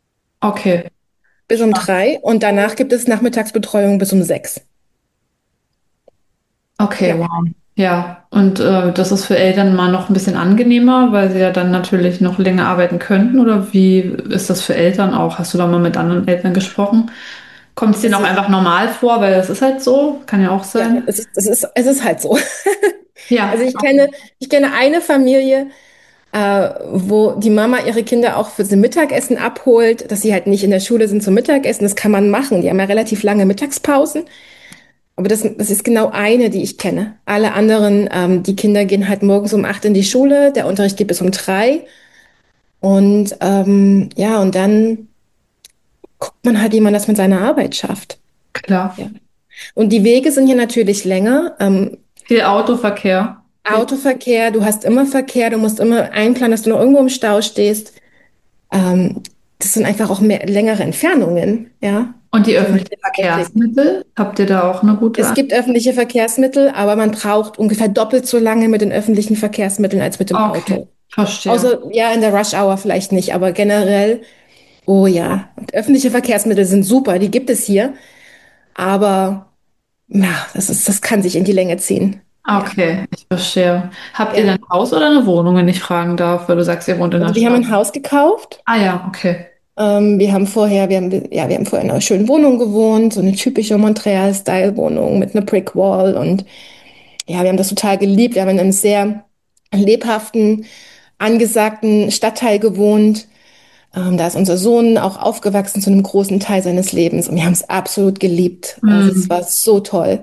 Okay, Bis um 3 und danach gibt es Nachmittagsbetreuung bis um 6. okay, Ja. wow. Ja, und das ist für Eltern mal noch ein bisschen angenehmer, weil sie ja dann natürlich noch länger arbeiten könnten. Oder wie ist das für Eltern auch? Hast du da mal mit anderen Eltern gesprochen? Kommt es denen Es auch ist, einfach normal vor, weil das ist halt so? Kann ja auch ja, sein. es ist halt so. Also Ja, ich kenne eine Familie, wo die Mama ihre Kinder auch für das Mittagessen abholt, dass sie halt nicht in der Schule sind zum Mittagessen. Das kann man machen. Die haben ja relativ lange Mittagspausen. Aber das ist genau eine, die ich kenne. Alle anderen, die Kinder gehen halt morgens um 8 in die Schule, der Unterricht geht bis um 3. Und ja, und dann guckt man halt, wie man das mit seiner Arbeit schafft. klar. Ja. Und die Wege sind hier natürlich länger. Viel Autoverkehr. Autoverkehr, du hast immer Verkehr, du musst immer einplanen, dass du noch irgendwo im Stau stehst. Ähm, Das sind einfach auch mehr, längere Entfernungen, ja, Und die die man öffentlichen täglich. Verkehrsmittel, habt ihr da auch eine gute Es gibt öffentliche Verkehrsmittel, aber man braucht ungefähr doppelt so lange mit den öffentlichen Verkehrsmitteln als mit dem Okay, Auto. verstehe. Außer, ja, in der Rush Hour vielleicht nicht, aber generell, oh ja, und öffentliche Verkehrsmittel sind super, die gibt es hier, aber ja, das kann sich in die Länge ziehen. Ja, Okay, ich verstehe. Habt ihr denn ja. ein Haus oder eine Wohnung, wenn ich fragen darf, weil du sagst, ihr wohnt in der Also wir haben Stadt? ein Haus gekauft. Ah ja, okay. Wir haben vorher in einer schönen Wohnung gewohnt, so eine typische Montreal-Style-Wohnung mit einer Brick-Wall und ja, wir haben das total geliebt. Wir haben in einem sehr lebhaften, angesagten Stadtteil gewohnt. Da ist unser Sohn auch aufgewachsen zu einem großen Teil seines Lebens und wir haben es absolut geliebt. Also es Hm. war so toll.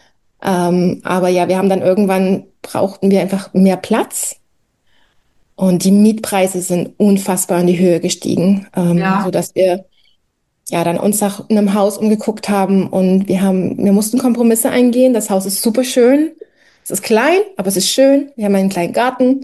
Aber ja, wir haben dann irgendwann brauchten wir einfach mehr Platz und die Mietpreise sind unfassbar in die Höhe gestiegen, Ja, sodass wir ja dann uns nach einem Haus umgeguckt haben und wir mussten Kompromisse eingehen. Das Haus ist super schön. Es ist klein, aber es ist schön. Wir haben einen kleinen Garten,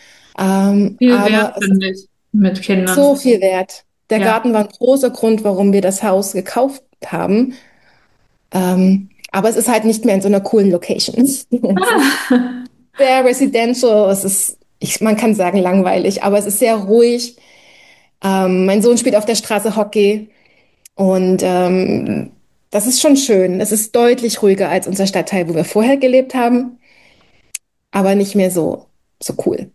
viel wert, aber es ist finde ich, mit Kindern. so viel wert. Der Ja. Garten war ein großer Grund, warum wir das Haus gekauft haben. Aber es ist halt nicht mehr in so einer coolen Location. Es ist sehr residential. Man kann sagen langweilig, aber es ist sehr ruhig. Mein Sohn spielt auf der Straße Hockey und das ist schon schön. Es ist deutlich ruhiger als unser Stadtteil, wo wir vorher gelebt haben, aber nicht mehr so cool.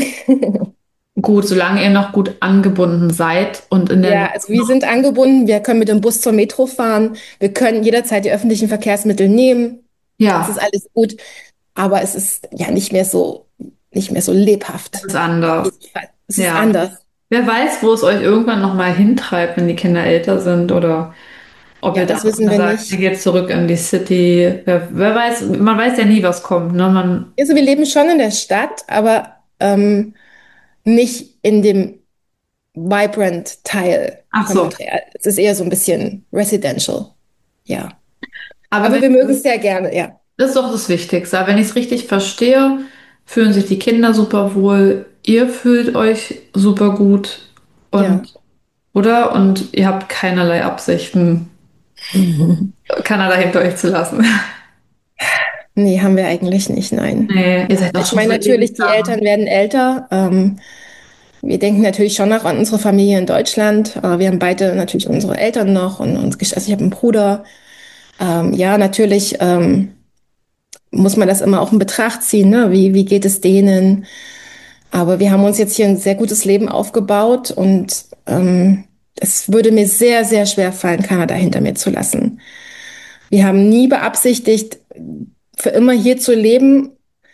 Gut, solange ihr noch gut angebunden seid und in der Nähe Ja, also wir noch. sind angebunden. Wir können mit dem Bus zur Metro fahren. Wir können jederzeit die öffentlichen Verkehrsmittel nehmen. Das ist Ja, alles gut. Aber es ist ja nicht mehr so es lebhaft. ist Auf anders. jeden Fall. Es ist Ja. anders. Wer weiß, wo es euch irgendwann nochmal hintreibt, wenn die Kinder älter sind oder ob ihr Ja, dann das wissen mal wir sagt, ihr nicht. geht zurück in die City. Wer weiß, man weiß ja nie, was kommt, ne? Also wir leben schon in der Stadt, aber nicht in dem vibrant Teil Ach von so. Montreal. Es ist eher so ein bisschen residential. Ja. Aber Aber wir mögen es sehr gerne, ja. das ist doch das Wichtigste. Aber wenn ich es richtig verstehe, fühlen sich die Kinder super wohl, ihr fühlt euch super gut Ja. und, oder? Und ihr habt keinerlei Absichten, Kanada hinter euch zu lassen. Nee, haben wir eigentlich nicht, nein. Nee, ihr seid doch Ich schon meine, so ewig natürlich, die da. Eltern werden älter. Wir denken natürlich schon noch an unsere Familie in Deutschland. Wir haben beide natürlich unsere Eltern noch und also ich habe einen Bruder. Ja, natürlich muss man das immer auch in Betracht ziehen, ne? Wie geht es denen? Aber wir haben uns jetzt hier ein sehr gutes Leben aufgebaut und es würde mir sehr, sehr schwer fallen, Kanada hinter mir zu lassen. Wir haben nie beabsichtigt, für immer hier zu leben,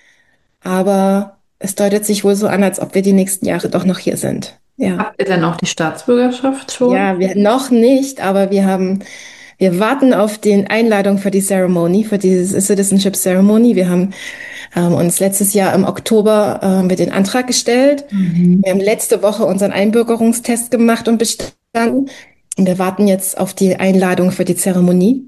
aber es deutet sich wohl so an, als ob wir die nächsten Jahre doch noch hier sind. Ja. Habt ihr denn auch die Staatsbürgerschaft schon? Ja, wir noch nicht, aber wir warten auf die Einladung für die Ceremony, für die Citizenship Ceremony. Wir haben uns letztes Jahr im Oktober mit den Antrag gestellt. Mhm. Wir haben letzte Woche unseren Einbürgerungstest gemacht und bestanden. Und wir warten jetzt auf die Einladung für die Zeremonie.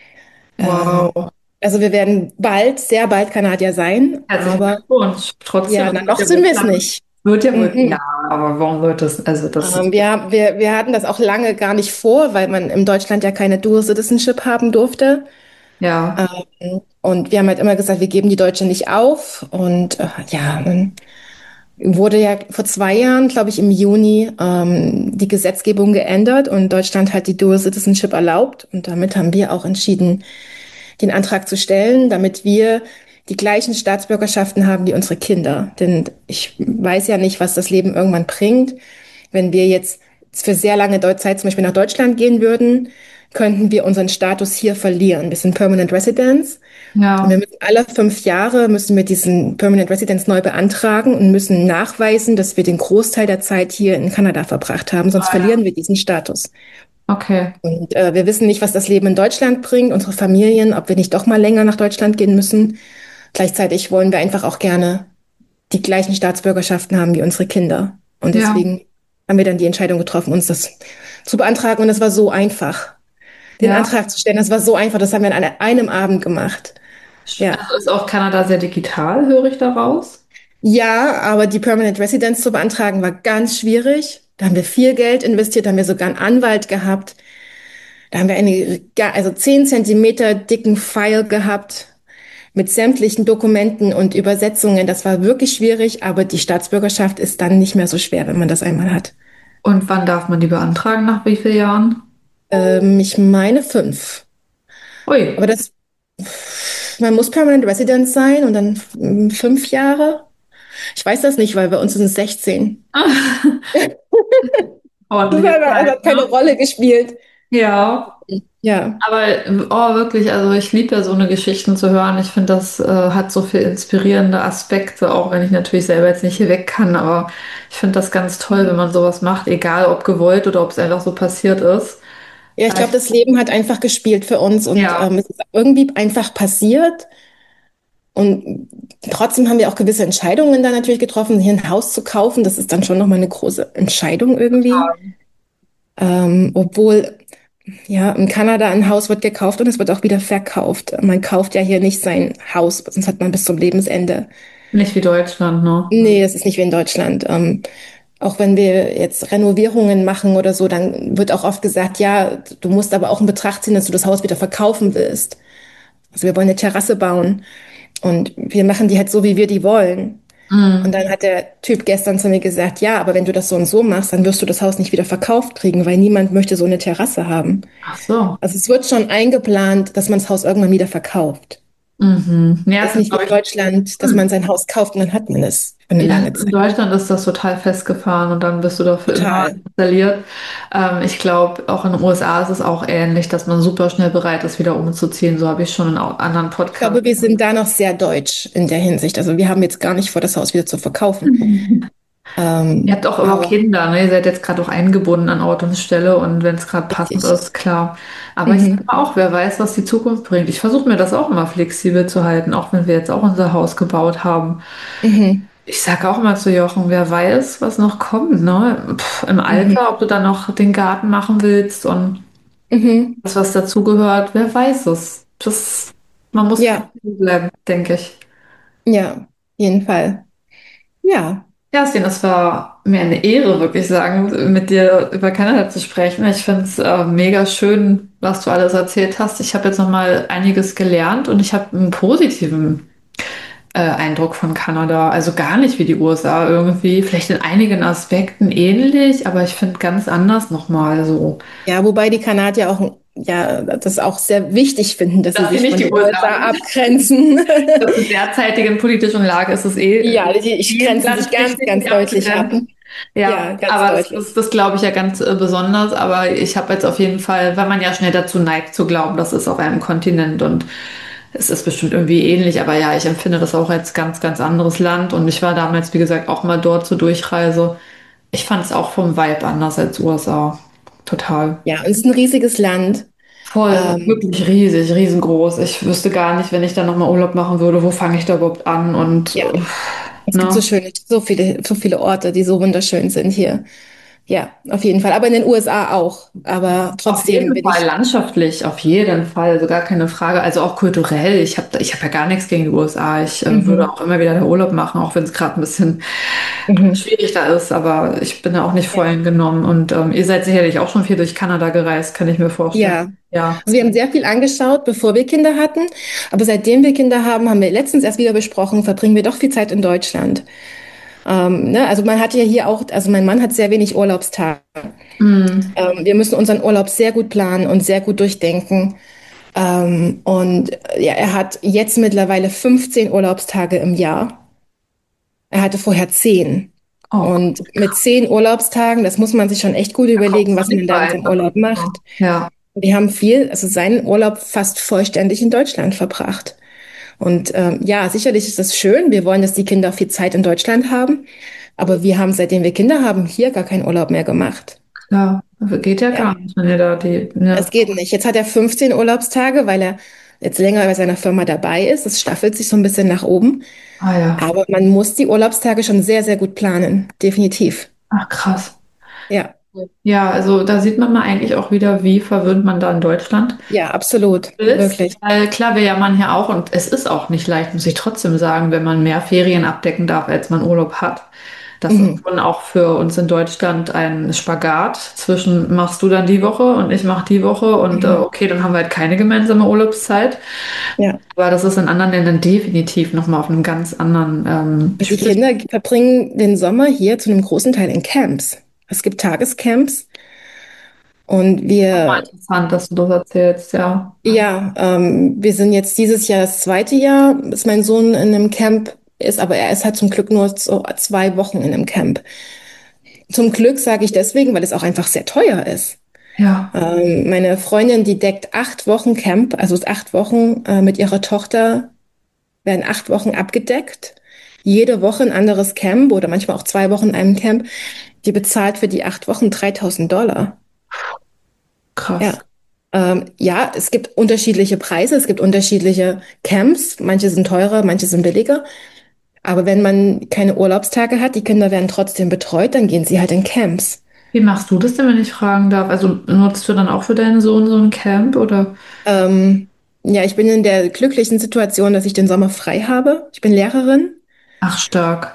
Wow. Also wir werden bald, sehr bald Kanadier sein, Herzlichen aber Glückwunsch. Trotzdem, ja, es na, wird noch ja sind wohl wir es klappen. nicht. Wird ja wohl, ja, Mhm. aber warum wird das, also das ist, Wir hatten das auch lange gar nicht vor, weil man in Deutschland ja keine Dual Citizenship haben durfte. ja. Und wir haben halt immer gesagt, wir geben die Deutsche nicht auf. Und ja, dann wurde ja vor 2 Jahren, glaube ich, im Juni die Gesetzgebung geändert und Deutschland hat die Dual Citizenship erlaubt. Und damit haben wir auch entschieden, den Antrag zu stellen, damit wir die gleichen Staatsbürgerschaften haben wie unsere Kinder. Denn ich weiß ja nicht, was das Leben irgendwann bringt. Wenn wir jetzt für sehr lange Zeit zum Beispiel nach Deutschland gehen würden, könnten wir unseren Status hier verlieren. Wir sind Permanent Residents. Und wir Ja. müssen alle 5 Jahre müssen wir diesen Permanent Residence neu beantragen und müssen nachweisen, dass wir den Großteil der Zeit hier in Kanada verbracht haben, sonst Ah, ja. verlieren wir diesen Status. Okay. Und wir wissen nicht, was das Leben in Deutschland bringt, unsere Familien, ob wir nicht doch mal länger nach Deutschland gehen müssen. Gleichzeitig wollen wir einfach auch gerne die gleichen Staatsbürgerschaften haben wie unsere Kinder. Und Ja. deswegen haben wir dann die Entscheidung getroffen, uns das zu beantragen. Und es war so einfach, den Ja. Antrag zu stellen. Das war so einfach. Das haben wir an einem Abend gemacht. Ja. Also ist auch Kanada sehr digital, höre ich daraus. Ja, aber die Permanent Residence zu beantragen war ganz schwierig. Da haben wir viel Geld investiert, da haben wir sogar einen Anwalt gehabt. Da haben wir also 10 Zentimeter dicken File gehabt mit sämtlichen Dokumenten und Übersetzungen. Das war wirklich schwierig, aber die Staatsbürgerschaft ist dann nicht mehr so schwer, wenn man das einmal hat. Und wann darf man die beantragen? Nach wie vielen Jahren? Ich meine 5. Ui. Aber man muss Permanent Resident sein und dann 5 Jahre. Ich weiß das nicht, weil bei uns sind es 16. Das Ordentliche hat Zeit, keine ne? Rolle gespielt. Ja. Ja. Aber oh, wirklich, also ich liebe ja so eine Geschichten zu hören. Ich finde, das hat so viel inspirierende Aspekte, auch wenn ich natürlich selber jetzt nicht hier weg kann. Aber ich finde das ganz toll, wenn man sowas macht, egal ob gewollt oder ob es einfach so passiert ist. Ja, ich glaube, das Leben hat einfach gespielt für uns und Ja, es ist irgendwie einfach passiert. Und trotzdem haben wir auch gewisse Entscheidungen dann natürlich getroffen, hier ein Haus zu kaufen. Das ist dann schon nochmal eine große Entscheidung irgendwie. Obwohl, ja, in Kanada ein Haus wird gekauft und es wird auch wieder verkauft. Man kauft ja hier nicht sein Haus, sonst hat man bis zum Lebensende. nicht wie Deutschland, ne? Nee, das ist nicht wie in Deutschland. Auch wenn wir jetzt Renovierungen machen oder so, dann wird auch oft gesagt, ja, du musst aber auch in Betracht ziehen, dass du das Haus wieder verkaufen willst. Also wir wollen eine Terrasse bauen und wir machen die halt so, wie wir die wollen. Und Mhm. dann hat der Typ gestern zu mir gesagt, ja, aber wenn du das so und so machst, dann wirst du das Haus nicht wieder verkauft kriegen, weil niemand möchte so eine Terrasse haben. Ach so. Also es wird schon eingeplant, dass man das Haus irgendwann wieder verkauft. Mhm. Ja, Das es ist ist, nicht wie glaube in ich, Deutschland, dass hm. man sein Haus kauft und dann hat man es für eine Ja, lange in Zeit. Deutschland ist das total festgefahren und dann bist du dafür immer Total. installiert. Ich glaube, auch in den USA ist es auch ähnlich, dass man super schnell bereit ist, wieder umzuziehen. So habe ich schon in anderen Ich Podcasts. glaube, wir sind da noch sehr deutsch in der Hinsicht. Also wir haben jetzt gar nicht vor, das Haus wieder zu verkaufen. Ihr habt auch aber auch Aber Kinder, ne? Ihr seid jetzt gerade auch eingebunden an Ort und Stelle und wenn es gerade passend richtig. ist, klar. Aber ich sage Mhm. auch, wer weiß, was die Zukunft bringt. Ich versuche mir das auch immer flexibel zu halten, auch wenn wir jetzt auch unser Haus gebaut haben. Mhm. Ich sage auch mal zu Jochen, wer weiß, was noch kommt, ne? Im Mhm. Alter, ob du dann noch den Garten machen willst und Mhm. das, was dazugehört, wer weiß es. Man muss Ja, flexibel bleiben, denke ich. ja, auf jeden Fall. Ja, Kerstin, es war mir eine Ehre, wirklich sagen, mit dir über Kanada zu sprechen. Ich finde es mega schön, was du alles erzählt hast. Ich habe jetzt noch mal einiges gelernt und ich habe einen positiven Eindruck von Kanada. Also gar nicht wie die USA irgendwie. Vielleicht in einigen Aspekten ähnlich, aber ich finde ganz anders nochmal so. ja, wobei die Kanadier auch, ja, das auch sehr wichtig finden, dass sie Dass sie sich nicht von die den USA USA sind. abgrenzen. Zur derzeitigen politischen Lage ist es eh Ja, die jedem grenzen sich Land ganz, wichtig, ganz sich deutlich ab. abzugrenzen. Ja, Ja, ganz aber deutlich. das glaube ich ja ganz besonders. Aber ich habe jetzt auf jeden Fall, weil man ja schnell dazu neigt zu glauben, das ist auf einem Kontinent und es ist bestimmt irgendwie ähnlich. Aber ja, ich empfinde das auch als ganz, ganz anderes Land. Und ich war damals, wie gesagt, auch mal dort zur Durchreise. Ich fand es auch vom Vibe anders als USA. Total. Ja, und es ist ein riesiges Land. Voll, es ist Ähm, wirklich riesig, riesengroß. Ich wüsste gar nicht, wenn ich dann nochmal Urlaub machen würde, wo fange ich da überhaupt an und ja, es gibt ne? so viele Orte, die so wunderschön sind hier. Ja, auf jeden Fall. Aber in den USA auch. Aber Auf trotzdem jeden bin Fall ich. landschaftlich, auf jeden Fall, also gar keine Frage. Also auch kulturell. Ich hab ja gar nichts gegen die USA. Ich würde Mhm, auch immer wieder Urlaub machen, auch wenn es gerade ein bisschen mhm, schwierig da ist. Aber ich bin da auch nicht ja. voreingenommen. Und ihr seid sicherlich auch schon viel durch Kanada gereist, kann ich mir vorstellen. Ja, Ja. also wir haben sehr viel angeschaut, bevor wir Kinder hatten. Aber seitdem wir Kinder haben, haben wir letztens erst wieder besprochen, verbringen wir doch viel Zeit in Deutschland. Ne? Also man hat ja hier auch, also mein Mann hat sehr wenig Urlaubstage. Mm, Wir müssen unseren Urlaub sehr gut planen und sehr gut durchdenken. Ja, er hat jetzt mittlerweile 15 Urlaubstage im Jahr. Er hatte vorher 10. Oh, Und mit 10 Urlaubstagen, das muss man sich schon echt gut da überlegen, kommst du was man nicht da in weit. seinem Urlaub macht. Ja, Wir haben viel, also seinen Urlaub fast vollständig in Deutschland verbracht. Und ja, sicherlich ist das schön. Wir wollen, dass die Kinder viel Zeit in Deutschland haben. Aber wir haben, seitdem wir Kinder haben, hier gar keinen Urlaub mehr gemacht. klar. Das geht ja Ja, gar nicht, wenn ihr da die, es ne? geht nicht. Jetzt hat er 15 Urlaubstage, weil er jetzt länger bei seiner Firma dabei ist. Es staffelt sich so ein bisschen nach oben. Ah ja. Aber man muss die Urlaubstage schon sehr, sehr gut planen. Definitiv. Ach krass. Ja, Ja, also da sieht man mal eigentlich auch wieder, wie verwöhnt man da in Deutschland ja, absolut. ist. Wirklich. Weil klar, wir jammern hier auch und es ist auch nicht leicht, muss ich trotzdem sagen, wenn man mehr Ferien abdecken darf, als man Urlaub hat. Das ist Mhm. schon auch für uns in Deutschland ein Spagat zwischen machst du dann die Woche und ich mach die Woche und Mhm. okay, dann haben wir halt keine gemeinsame Urlaubszeit. Ja. Aber das ist in anderen Ländern definitiv nochmal auf einem ganz anderen Die Spiel. Kinder verbringen den Sommer hier zu einem großen Teil in Camps. Es gibt Tagescamps und Mal interessant, dass du das erzählst, ja. wir sind jetzt dieses Jahr das zweite Jahr, dass mein Sohn in einem Camp ist, aber er ist halt zum Glück nur so 2 Wochen in einem Camp. Zum Glück sage ich deswegen, weil es auch einfach sehr teuer ist. Ja, Meine Freundin, die deckt 8 Wochen Camp, also 8 Wochen mit ihrer Tochter werden 8 Wochen abgedeckt. Jede Woche ein anderes Camp oder manchmal auch 2 Wochen in einem Camp. Die bezahlt für die 8 Wochen 3.000 $. krass. Ja. Ja, es gibt unterschiedliche Preise, es gibt unterschiedliche Camps. Manche sind teurer, manche sind billiger. Aber wenn man keine Urlaubstage hat, die Kinder werden trotzdem betreut, dann gehen sie halt in Camps. Wie machst du das denn, wenn ich fragen darf? Also nutzt du dann auch für deinen Sohn so ein Camp oder? Ähm, ja, ich bin in der glücklichen Situation, dass ich den Sommer frei habe. Ich bin Lehrerin. Ach, stark.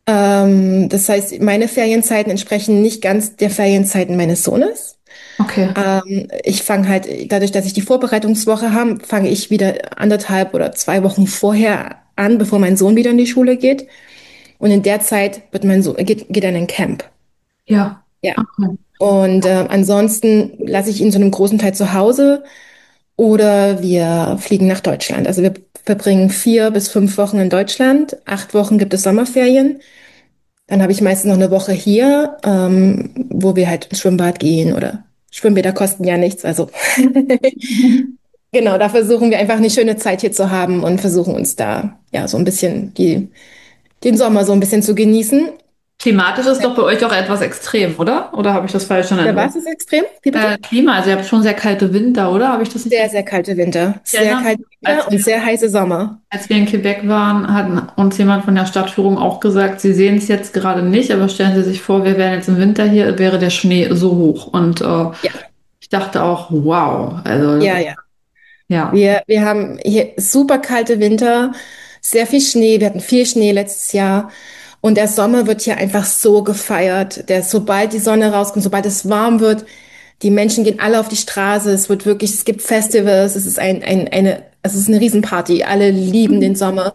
Das heißt, meine Ferienzeiten entsprechen nicht ganz der Ferienzeiten meines Sohnes. Okay. Ich fange halt, dadurch, dass ich die Vorbereitungswoche habe, fange ich wieder 1,5 oder 2 Wochen vorher an, bevor mein Sohn wieder in die Schule geht. Und in der Zeit wird mein Sohn, geht er in ein Camp. Ja. Ja. Okay. Und ansonsten lasse ich ihn zu einem großen Teil zu Hause oder wir fliegen nach Deutschland. Also wir verbringen 4 bis 5 Wochen in Deutschland. 8 Wochen gibt es Sommerferien. Dann habe ich meistens noch eine Woche hier, wo wir halt ins Schwimmbad gehen oder Schwimmbäder kosten ja nichts. Also genau, da versuchen wir einfach eine schöne Zeit hier zu haben und versuchen uns da ja so ein bisschen den Sommer so ein bisschen zu genießen. Klimatisch ist doch bei euch auch etwas extrem, oder? Oder habe ich das falsch in Der Erinnerung? was ist extrem? Wie bitte? Klima, also ihr habt schon sehr kalte Winter, oder? Habe ich das nicht Sehr, richtig? sehr kalte Winter. Ich Sehr erinnere mich, kalte Winter und sehr heiße Sommer. als wir in Quebec waren, hat uns jemand von der Stadtführung auch gesagt, Sie sehen es jetzt gerade nicht, aber stellen Sie sich vor, wir wären jetzt im Winter hier, wäre der Schnee so hoch. Und Ja, ich dachte auch, wow, also das ja, ist, ja. ja, Wir haben hier super kalte Winter, sehr viel Schnee. Wir hatten viel Schnee letztes Jahr. Und der Sommer wird hier einfach so gefeiert. Sobald die Sonne rauskommt, sobald es warm wird, die Menschen gehen alle auf die Straße. Es wird wirklich, es gibt Festivals. Es ist es ist eine Riesenparty. Alle lieben den Sommer.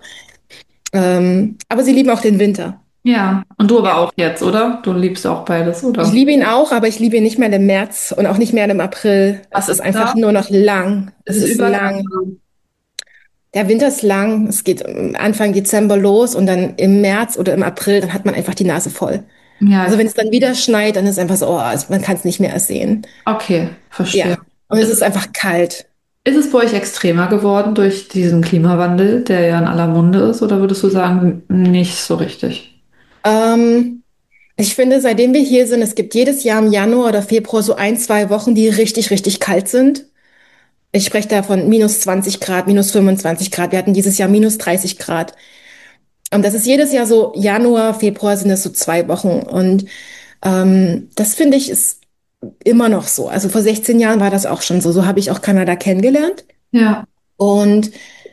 Aber sie lieben auch den Winter. ja. Und du aber Ja. auch jetzt, oder? Du liebst auch beides, Ich oder? liebe ihn auch, aber ich liebe ihn nicht mehr im März und auch nicht mehr im April. Was Es ist ist einfach da? nur noch lang. Es Ist ist Übergang. lang. Der Winter ist lang, es geht Anfang Dezember los und dann im März oder im April, dann hat man einfach die Nase voll. Ja, Also wenn es dann wieder schneit, dann ist es einfach so, man kann es nicht mehr sehen. okay, verstehe. Ja, und es ist einfach kalt. Ist es bei euch extremer geworden durch diesen Klimawandel, der ja in aller Munde ist, oder würdest du sagen, nicht so richtig? Ähm, Ich finde, seitdem wir hier sind, es gibt jedes Jahr im Januar oder Februar so 1, 2 Wochen, die richtig, richtig kalt sind. Ich spreche da von -20 Grad, -25 Grad. Wir hatten dieses Jahr -30 Grad. Und das ist jedes Jahr so, Januar, Februar sind es so 2 Wochen. Und das finde ich ist immer noch so. Also vor 16 Jahren war das auch schon so. So habe ich auch Kanada kennengelernt. Ja. Und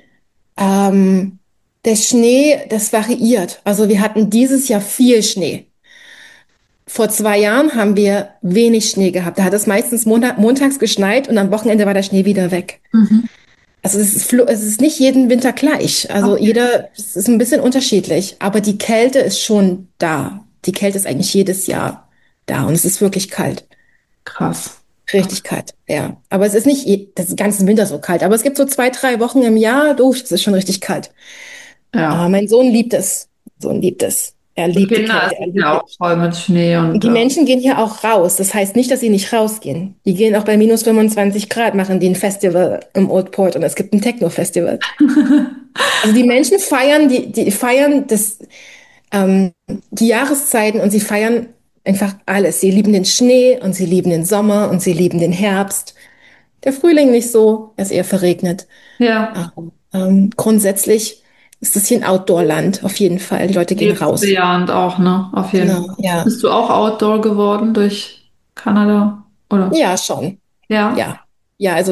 ähm, der Schnee, das variiert. Also wir hatten dieses Jahr viel Schnee. Vor 2 Jahren haben wir wenig Schnee gehabt. Da hat es meistens montags geschneit und am Wochenende war der Schnee wieder weg. Mhm. Also es ist nicht jeden Winter gleich. Also Okay, es ist ein bisschen unterschiedlich. Aber die Kälte ist schon da. Die Kälte ist eigentlich jedes Jahr da und es ist wirklich kalt. krass. Richtig kalt, ja. Aber es ist nicht das ganze Winter so kalt. Aber es gibt so 2, 3 Wochen im Jahr, es ist schon richtig kalt. Aber Ja. mein Sohn liebt es. Sohn liebt es. Er Für liebt die Kinder Kälte. ist Er es liebt ja den. auch toll mit Schnee Und und die Menschen gehen hier auch raus. Das heißt nicht, dass sie nicht rausgehen. Die gehen auch bei minus 25 Grad, machen die ein Festival im Old Port und es gibt ein Techno-Festival. Also die Menschen feiern, die feiern ähm, die Jahreszeiten und sie feiern einfach alles. Sie lieben den Schnee und sie lieben den Sommer und sie lieben den Herbst. Der Frühling nicht so, er ist eher verregnet. ja, Aber, grundsätzlich ist es hier ein Outdoor-Land, auf jeden Fall. Die Leute gehen raus. lebensbejahend auch, ne? Auf jeden Fall. Genau, ja. Bist du auch Outdoor geworden durch Kanada? Oder? Ja, schon. Ja? Ja. Ja, also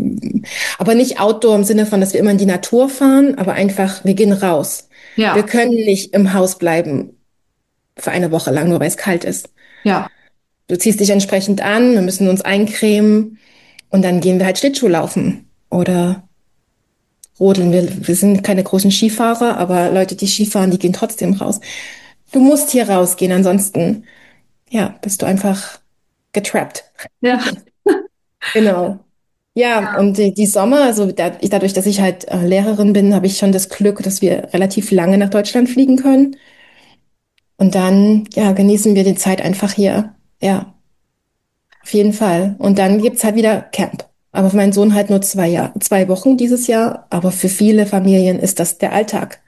aber nicht Outdoor im Sinne von, dass wir immer in die Natur fahren, aber einfach, wir gehen raus. Wir Ja, können nicht im Haus bleiben für eine Woche lang, nur weil es kalt ist. ja, Du ziehst dich entsprechend an, wir müssen uns eincremen und dann gehen wir halt Schlittschuh laufen oder rodeln. Wir sind keine großen Skifahrer, aber Leute, die Skifahren, die gehen trotzdem raus. Du musst hier rausgehen, ansonsten, ja, bist du einfach getrappt. ja, Genau. Ja, und die Sommer, also dadurch, dass ich halt Lehrerin bin, habe ich schon das Glück, dass wir relativ lange nach Deutschland fliegen können. Und dann, ja, genießen wir die Zeit einfach hier. Ja, auf jeden Fall. Und dann gibt's halt wieder Camp. Aber für meinen Sohn halt nur 2 Wochen dieses Jahr. Aber für viele Familien ist das der Alltag.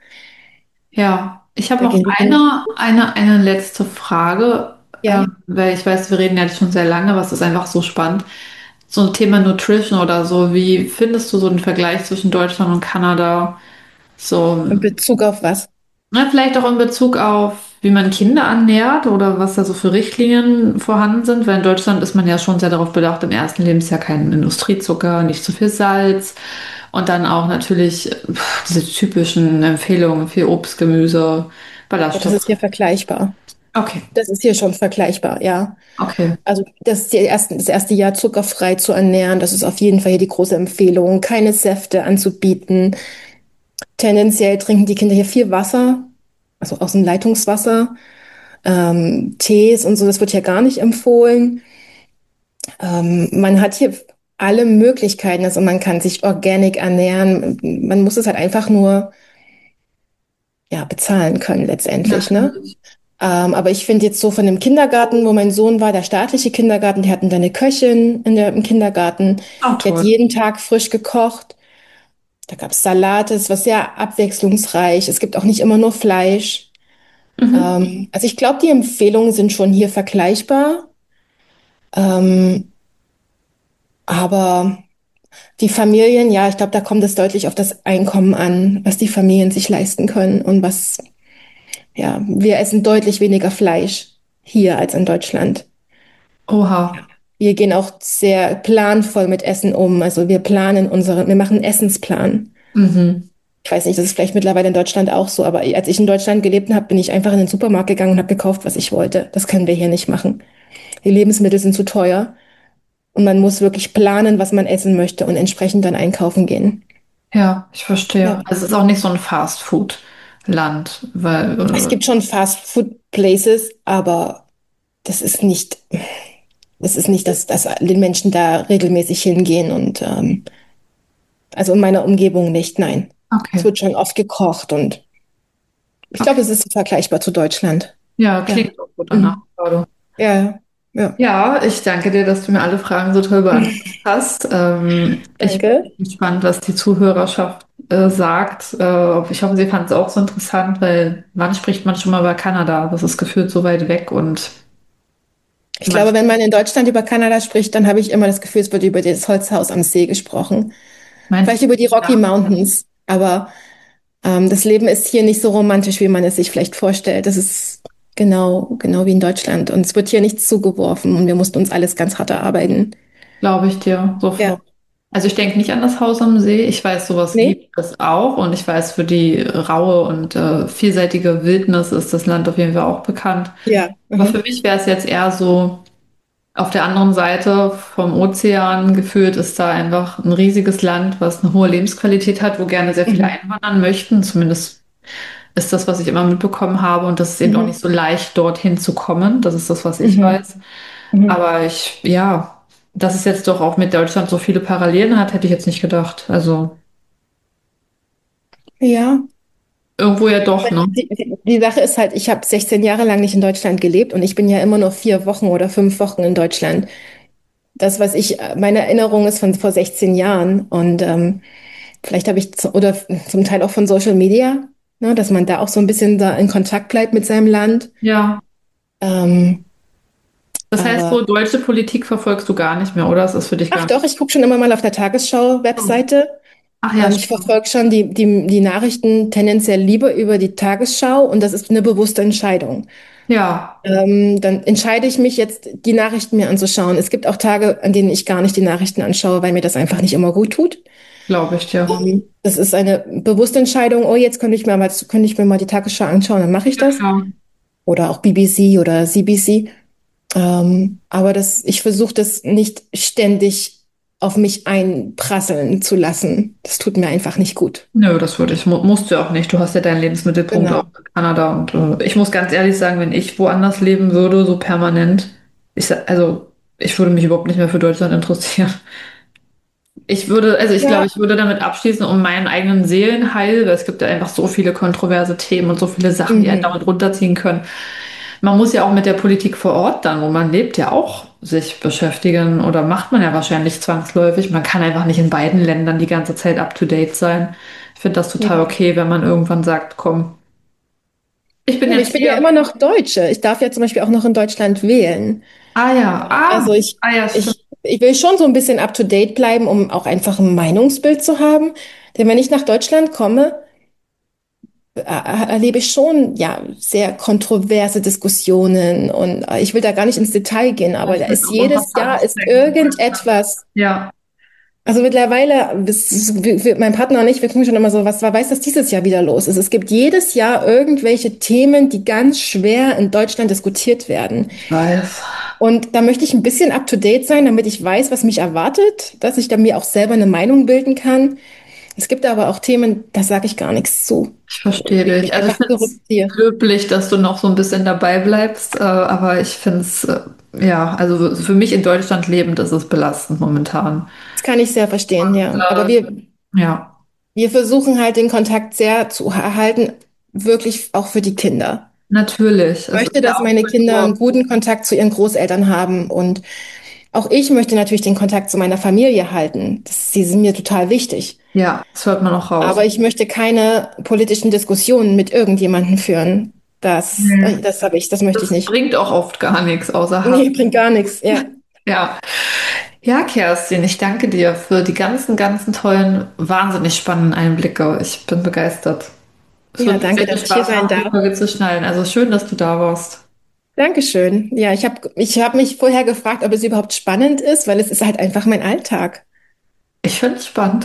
ja. Ich habe Da noch gehen die Kinder. eine letzte Frage, Ja, weil ich weiß, wir reden ja schon sehr lange, aber es ist einfach so spannend. So ein Thema Nutrition oder so. Wie findest du so den Vergleich zwischen Deutschland und Kanada? So, in Bezug auf was? na, vielleicht auch in Bezug auf, wie man Kinder ernährt oder was da so für Richtlinien vorhanden sind, weil in Deutschland ist man ja schon sehr darauf bedacht, im ersten Lebensjahr kein Industriezucker, nicht zu viel Salz und dann auch natürlich diese typischen Empfehlungen, viel Obst, Gemüse, Ja, das ist Ballaststoffe. hier vergleichbar. Okay, Das ist hier schon vergleichbar, ja. okay. Also das erste Jahr zuckerfrei zu ernähren, das ist auf jeden Fall hier die große Empfehlung. Keine Säfte anzubieten. Tendenziell trinken die Kinder hier viel Wasser, also aus dem Leitungswasser. Tees und so, das wird hier gar nicht empfohlen. Man hat hier alle Möglichkeiten, also man kann sich organic ernähren. Man muss es halt einfach nur, ja, bezahlen können letztendlich, ne? Natürlich. Aber ich finde jetzt so von dem Kindergarten, wo mein Sohn war, der staatliche Kindergarten, die hatten da eine Köchin im Kindergarten, Auch die hat toll. jeden Tag frisch gekocht. Da gab es Salate, es war sehr abwechslungsreich. Es gibt auch nicht immer nur Fleisch. Mhm. Also ich glaube, die Empfehlungen sind schon hier vergleichbar. Ähm, aber die Familien, ja, ich glaube, da kommt es deutlich auf das Einkommen an, was die Familien sich leisten können und was, ja, wir essen deutlich weniger Fleisch hier als in Deutschland. Oha. Wir gehen auch sehr planvoll mit Essen um. Also wir machen einen Essensplan. Mhm. Ich weiß nicht, das ist vielleicht mittlerweile in Deutschland auch so, aber als ich in Deutschland gelebt habe, bin ich einfach in den Supermarkt gegangen und habe gekauft, was ich wollte. Das können wir hier nicht machen. Die Lebensmittel sind zu teuer und man muss wirklich planen, was man essen möchte und entsprechend dann einkaufen gehen. Ja, ich verstehe. Ja. Also es ist auch nicht so ein Fast-Food-Land, weil, Es gibt schon Fast-Food-Places, aber das ist nicht, das ist nicht, dass die Menschen da regelmäßig hingehen und also in meiner Umgebung nicht, nein. Es okay, wird schon oft gekocht und ich glaube, okay. es ist vergleichbar zu Deutschland. Ja, Ja. klingt auch gut danach. Mhm. Ja, ja. Ja, ich danke dir, dass du mir alle Fragen so toll beantwortet hast. Ich bin Danke. gespannt, was die Zuhörerschaft sagt. Ich hoffe, sie fand es auch so interessant, weil wann spricht man schon mal über Kanada? Das ist gefühlt so weit weg und Ich man glaube, wenn man in Deutschland über Kanada spricht, dann habe ich immer das Gefühl, es wird über das Holzhaus am See gesprochen. meinst Vielleicht du, über die Rocky ja, Mountains. Aber das Leben ist hier nicht so romantisch, wie man es sich vielleicht vorstellt. Das ist genau wie in Deutschland. Und es wird hier nichts zugeworfen und wir mussten uns alles ganz hart erarbeiten. glaube ich dir Ja. sofort. Also ich denke nicht an das Haus am See. Ich weiß, sowas Nee? gibt es auch und ich weiß, für die raue und vielseitige Wildnis ist das Land auf jeden Fall auch bekannt. Ja. Aber für Mhm. mich wäre es jetzt eher so, auf der anderen Seite vom Ozean gefühlt ist da einfach ein riesiges Land, was eine hohe Lebensqualität hat, wo gerne sehr viele Mhm. einwandern möchten. Zumindest ist das, was ich immer mitbekommen habe. Und das ist eben auch nicht Mhm. so leicht, dorthin zu kommen. Das ist das, was ich Mhm. weiß. Mhm. Aber ich, ja. dass es jetzt doch auch mit Deutschland so viele Parallelen hat, hätte ich jetzt nicht gedacht. Also Ja. irgendwo ja doch, ne? Die Sache ist halt, ich habe 16 Jahre lang nicht in Deutschland gelebt und ich bin ja immer nur 4 Wochen oder 5 Wochen in Deutschland. Das, was ich, meine Erinnerung ist von vor 16 Jahren und vielleicht habe ich, oder zum Teil auch von Social Media, ne, dass man da auch so ein bisschen da in Kontakt bleibt mit seinem Land. Ja. Ähm, Das heißt, aber so deutsche Politik verfolgst du gar nicht mehr, oder? Das ist für dich ach gar nicht. doch, ich gucke schon immer mal auf der So. Tagesschau-Webseite. Ach ja, Ich stimmt. verfolge schon die Nachrichten tendenziell lieber über die Tagesschau und das ist eine bewusste Entscheidung. Ja, Dann entscheide ich mich jetzt, die Nachrichten mir anzuschauen. Es gibt auch Tage, an denen ich gar nicht die Nachrichten anschaue, weil mir das einfach nicht immer gut tut. glaube ich dir. Das ist eine bewusste Entscheidung. Oh, jetzt könnte ich mir mal die Tagesschau anschauen, dann mache ich Ja, das. klar. Oder auch BBC oder CBC. Aber ich versuche das nicht ständig auf mich einprasseln zu lassen. Das tut mir einfach nicht gut. Nö, das würde ich. Musst du ja auch nicht. Du hast ja deinen Lebensmittelpunkt auch Genau. in Kanada. Und ich muss ganz ehrlich sagen, wenn ich woanders leben würde, so permanent, also ich würde mich überhaupt nicht mehr für Deutschland interessieren. Ich glaube, Ja. ich würde damit abschließen, um meinen eigenen Seelenheil, weil es gibt ja einfach so viele kontroverse Themen und so viele Sachen, die einen Mhm. damit runterziehen können. Man muss ja auch mit der Politik vor Ort dann, wo man lebt, ja auch sich beschäftigen oder macht man ja wahrscheinlich zwangsläufig. Man kann einfach nicht in beiden Ländern die ganze Zeit up to date sein. Ich finde das total Ja. okay, wenn man irgendwann sagt, komm, ich bin Und jetzt ich bin ja hier. immer noch Deutsche. Ich darf ja zum Beispiel auch noch in Deutschland wählen. Ah ja, Also stimmt. ich will schon so ein bisschen up to date bleiben, um auch einfach ein Meinungsbild zu haben. Denn wenn ich nach Deutschland komme, erlebe ich schon, ja, sehr kontroverse Diskussionen und ich will da gar nicht ins Detail gehen, aber Ich da finde ist auch jedes unfassbar Jahr ist anstrengend in Deutschland. irgendetwas. Ja, Also mittlerweile, mein Partner und ich, wir gucken schon immer so, was weiß, dass dieses Jahr wieder los ist. Es gibt jedes Jahr irgendwelche Themen, die ganz schwer in Deutschland diskutiert werden. ich weiß. Und da möchte ich ein bisschen up to date sein, damit ich weiß, was mich erwartet, dass ich da mir auch selber eine Meinung bilden kann. Es gibt aber auch Themen, da sage ich gar nichts zu, Ich wo verstehe ich dich. mich Also ich einfach finde es zurückziehe. löblich, dass du noch so ein bisschen dabei bleibst, aber ich finde es, ja, also für mich in Deutschland lebend ist es belastend momentan. Das kann ich sehr verstehen, ja. Aber Äh, ja, wir versuchen halt den Kontakt sehr zu erhalten, wirklich auch für die Kinder. natürlich. Ich Es möchte, ist ja dass auch meine Kinder einen Kultur. guten Kontakt zu ihren Großeltern haben und auch ich möchte natürlich den Kontakt zu meiner Familie halten. Die sind mir total wichtig. Ja, das hört man auch raus. Aber ich möchte keine politischen Diskussionen mit irgendjemandem führen. Nee. Das möchte ich Das nicht. bringt auch oft gar nichts außer Hass. Nee, bringt gar nichts. Ja. Ja. Ja, Kerstin, ich danke dir für die ganzen tollen, wahnsinnig spannenden Einblicke. Ich bin begeistert. Es Ja, wird mir danke, sehr viel dass ich hier Spaß sein machen, die darf. Folge zu schneiden. Also schön, dass du da warst. Dankeschön. Ja, ich hab mich vorher gefragt, ob es überhaupt spannend ist, weil es ist halt einfach mein Alltag. Ich finde es spannend.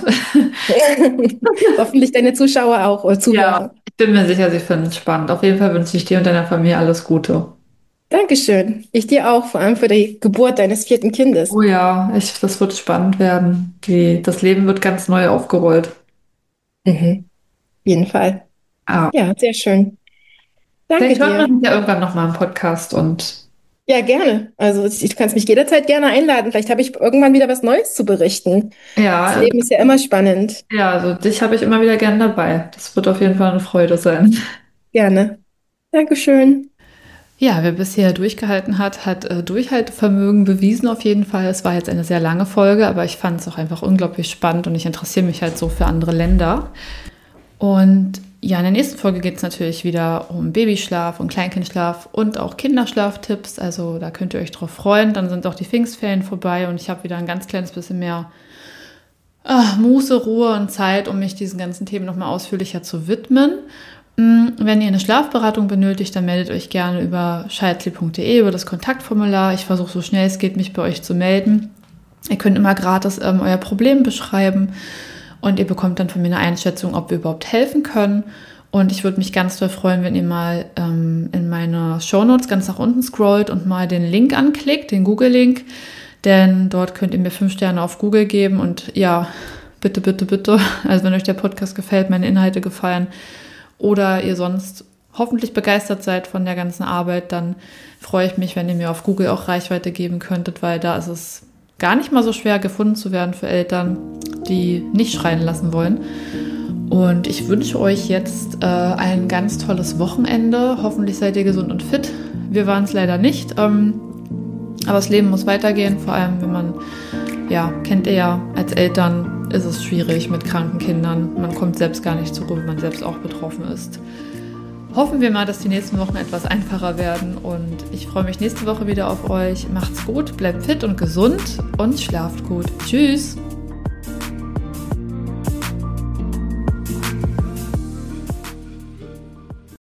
Hoffentlich deine Zuschauer auch oder Ja, Zuhörer. ich bin mir sicher, sie finden es spannend. Auf jeden Fall wünsche ich dir und deiner Familie alles Gute. Dankeschön. Ich dir auch, vor allem für die Geburt deines vierten Kindes. Oh ja, das wird spannend werden. Das Leben wird ganz neu aufgerollt. Mhm. Auf jeden Fall. Ja. Ja, sehr schön. Danke Vielleicht hört dir. man sich ja irgendwann nochmal im Podcast und Ja, gerne. Also du kannst mich jederzeit gerne einladen. Vielleicht habe ich irgendwann wieder was Neues zu berichten. Das ja, Leben ist ja immer spannend. ja, also dich habe ich immer wieder gern dabei. Das wird auf jeden Fall eine Freude sein. Gerne. Dankeschön. Ja, wer bisher durchgehalten hat, hat Durchhaltevermögen bewiesen auf jeden Fall. Es war jetzt eine sehr lange Folge, aber ich fand es auch einfach unglaublich spannend und ich interessiere mich halt so für andere Länder. Und ja, in der nächsten Folge geht es natürlich wieder um Babyschlaf und Kleinkindschlaf und auch Kinderschlaftipps. Also da könnt ihr euch drauf freuen. Dann sind auch die Pfingstferien vorbei und ich habe wieder ein ganz kleines bisschen mehr Muße, Ruhe und Zeit, um mich diesen ganzen Themen nochmal ausführlicher zu widmen. Wenn ihr eine Schlafberatung benötigt, dann meldet euch gerne über scheidli.de, über das Kontaktformular. Ich versuche so schnell es geht, mich bei euch zu melden. Ihr könnt immer gratis euer Problem beschreiben und ihr bekommt dann von mir eine Einschätzung, ob wir überhaupt helfen können. Und ich würde mich ganz doll freuen, wenn ihr mal in meine Shownotes ganz nach unten scrollt und mal den Link anklickt, den Google-Link. Denn dort könnt ihr mir 5 Sterne auf Google geben und ja, bitte, bitte, bitte. Also wenn euch der Podcast gefällt, meine Inhalte gefallen oder ihr sonst hoffentlich begeistert seid von der ganzen Arbeit, dann freue ich mich, wenn ihr mir auf Google auch Reichweite geben könntet, weil da ist es gar nicht mal so schwer gefunden zu werden für Eltern, die nicht schreien lassen wollen. Und ich wünsche euch jetzt ein ganz tolles Wochenende. Hoffentlich seid ihr gesund und fit. Wir waren es leider nicht. Aber das Leben muss weitergehen, vor allem wenn man, kennt ihr ja, als Eltern ist es schwierig mit kranken Kindern. Man kommt selbst gar nicht zur Ruhe, wenn man selbst auch betroffen ist. Hoffen wir mal, dass die nächsten Wochen etwas einfacher werden und ich freue mich nächste Woche wieder auf euch. Macht's gut, bleibt fit und gesund und schlaft gut. Tschüss!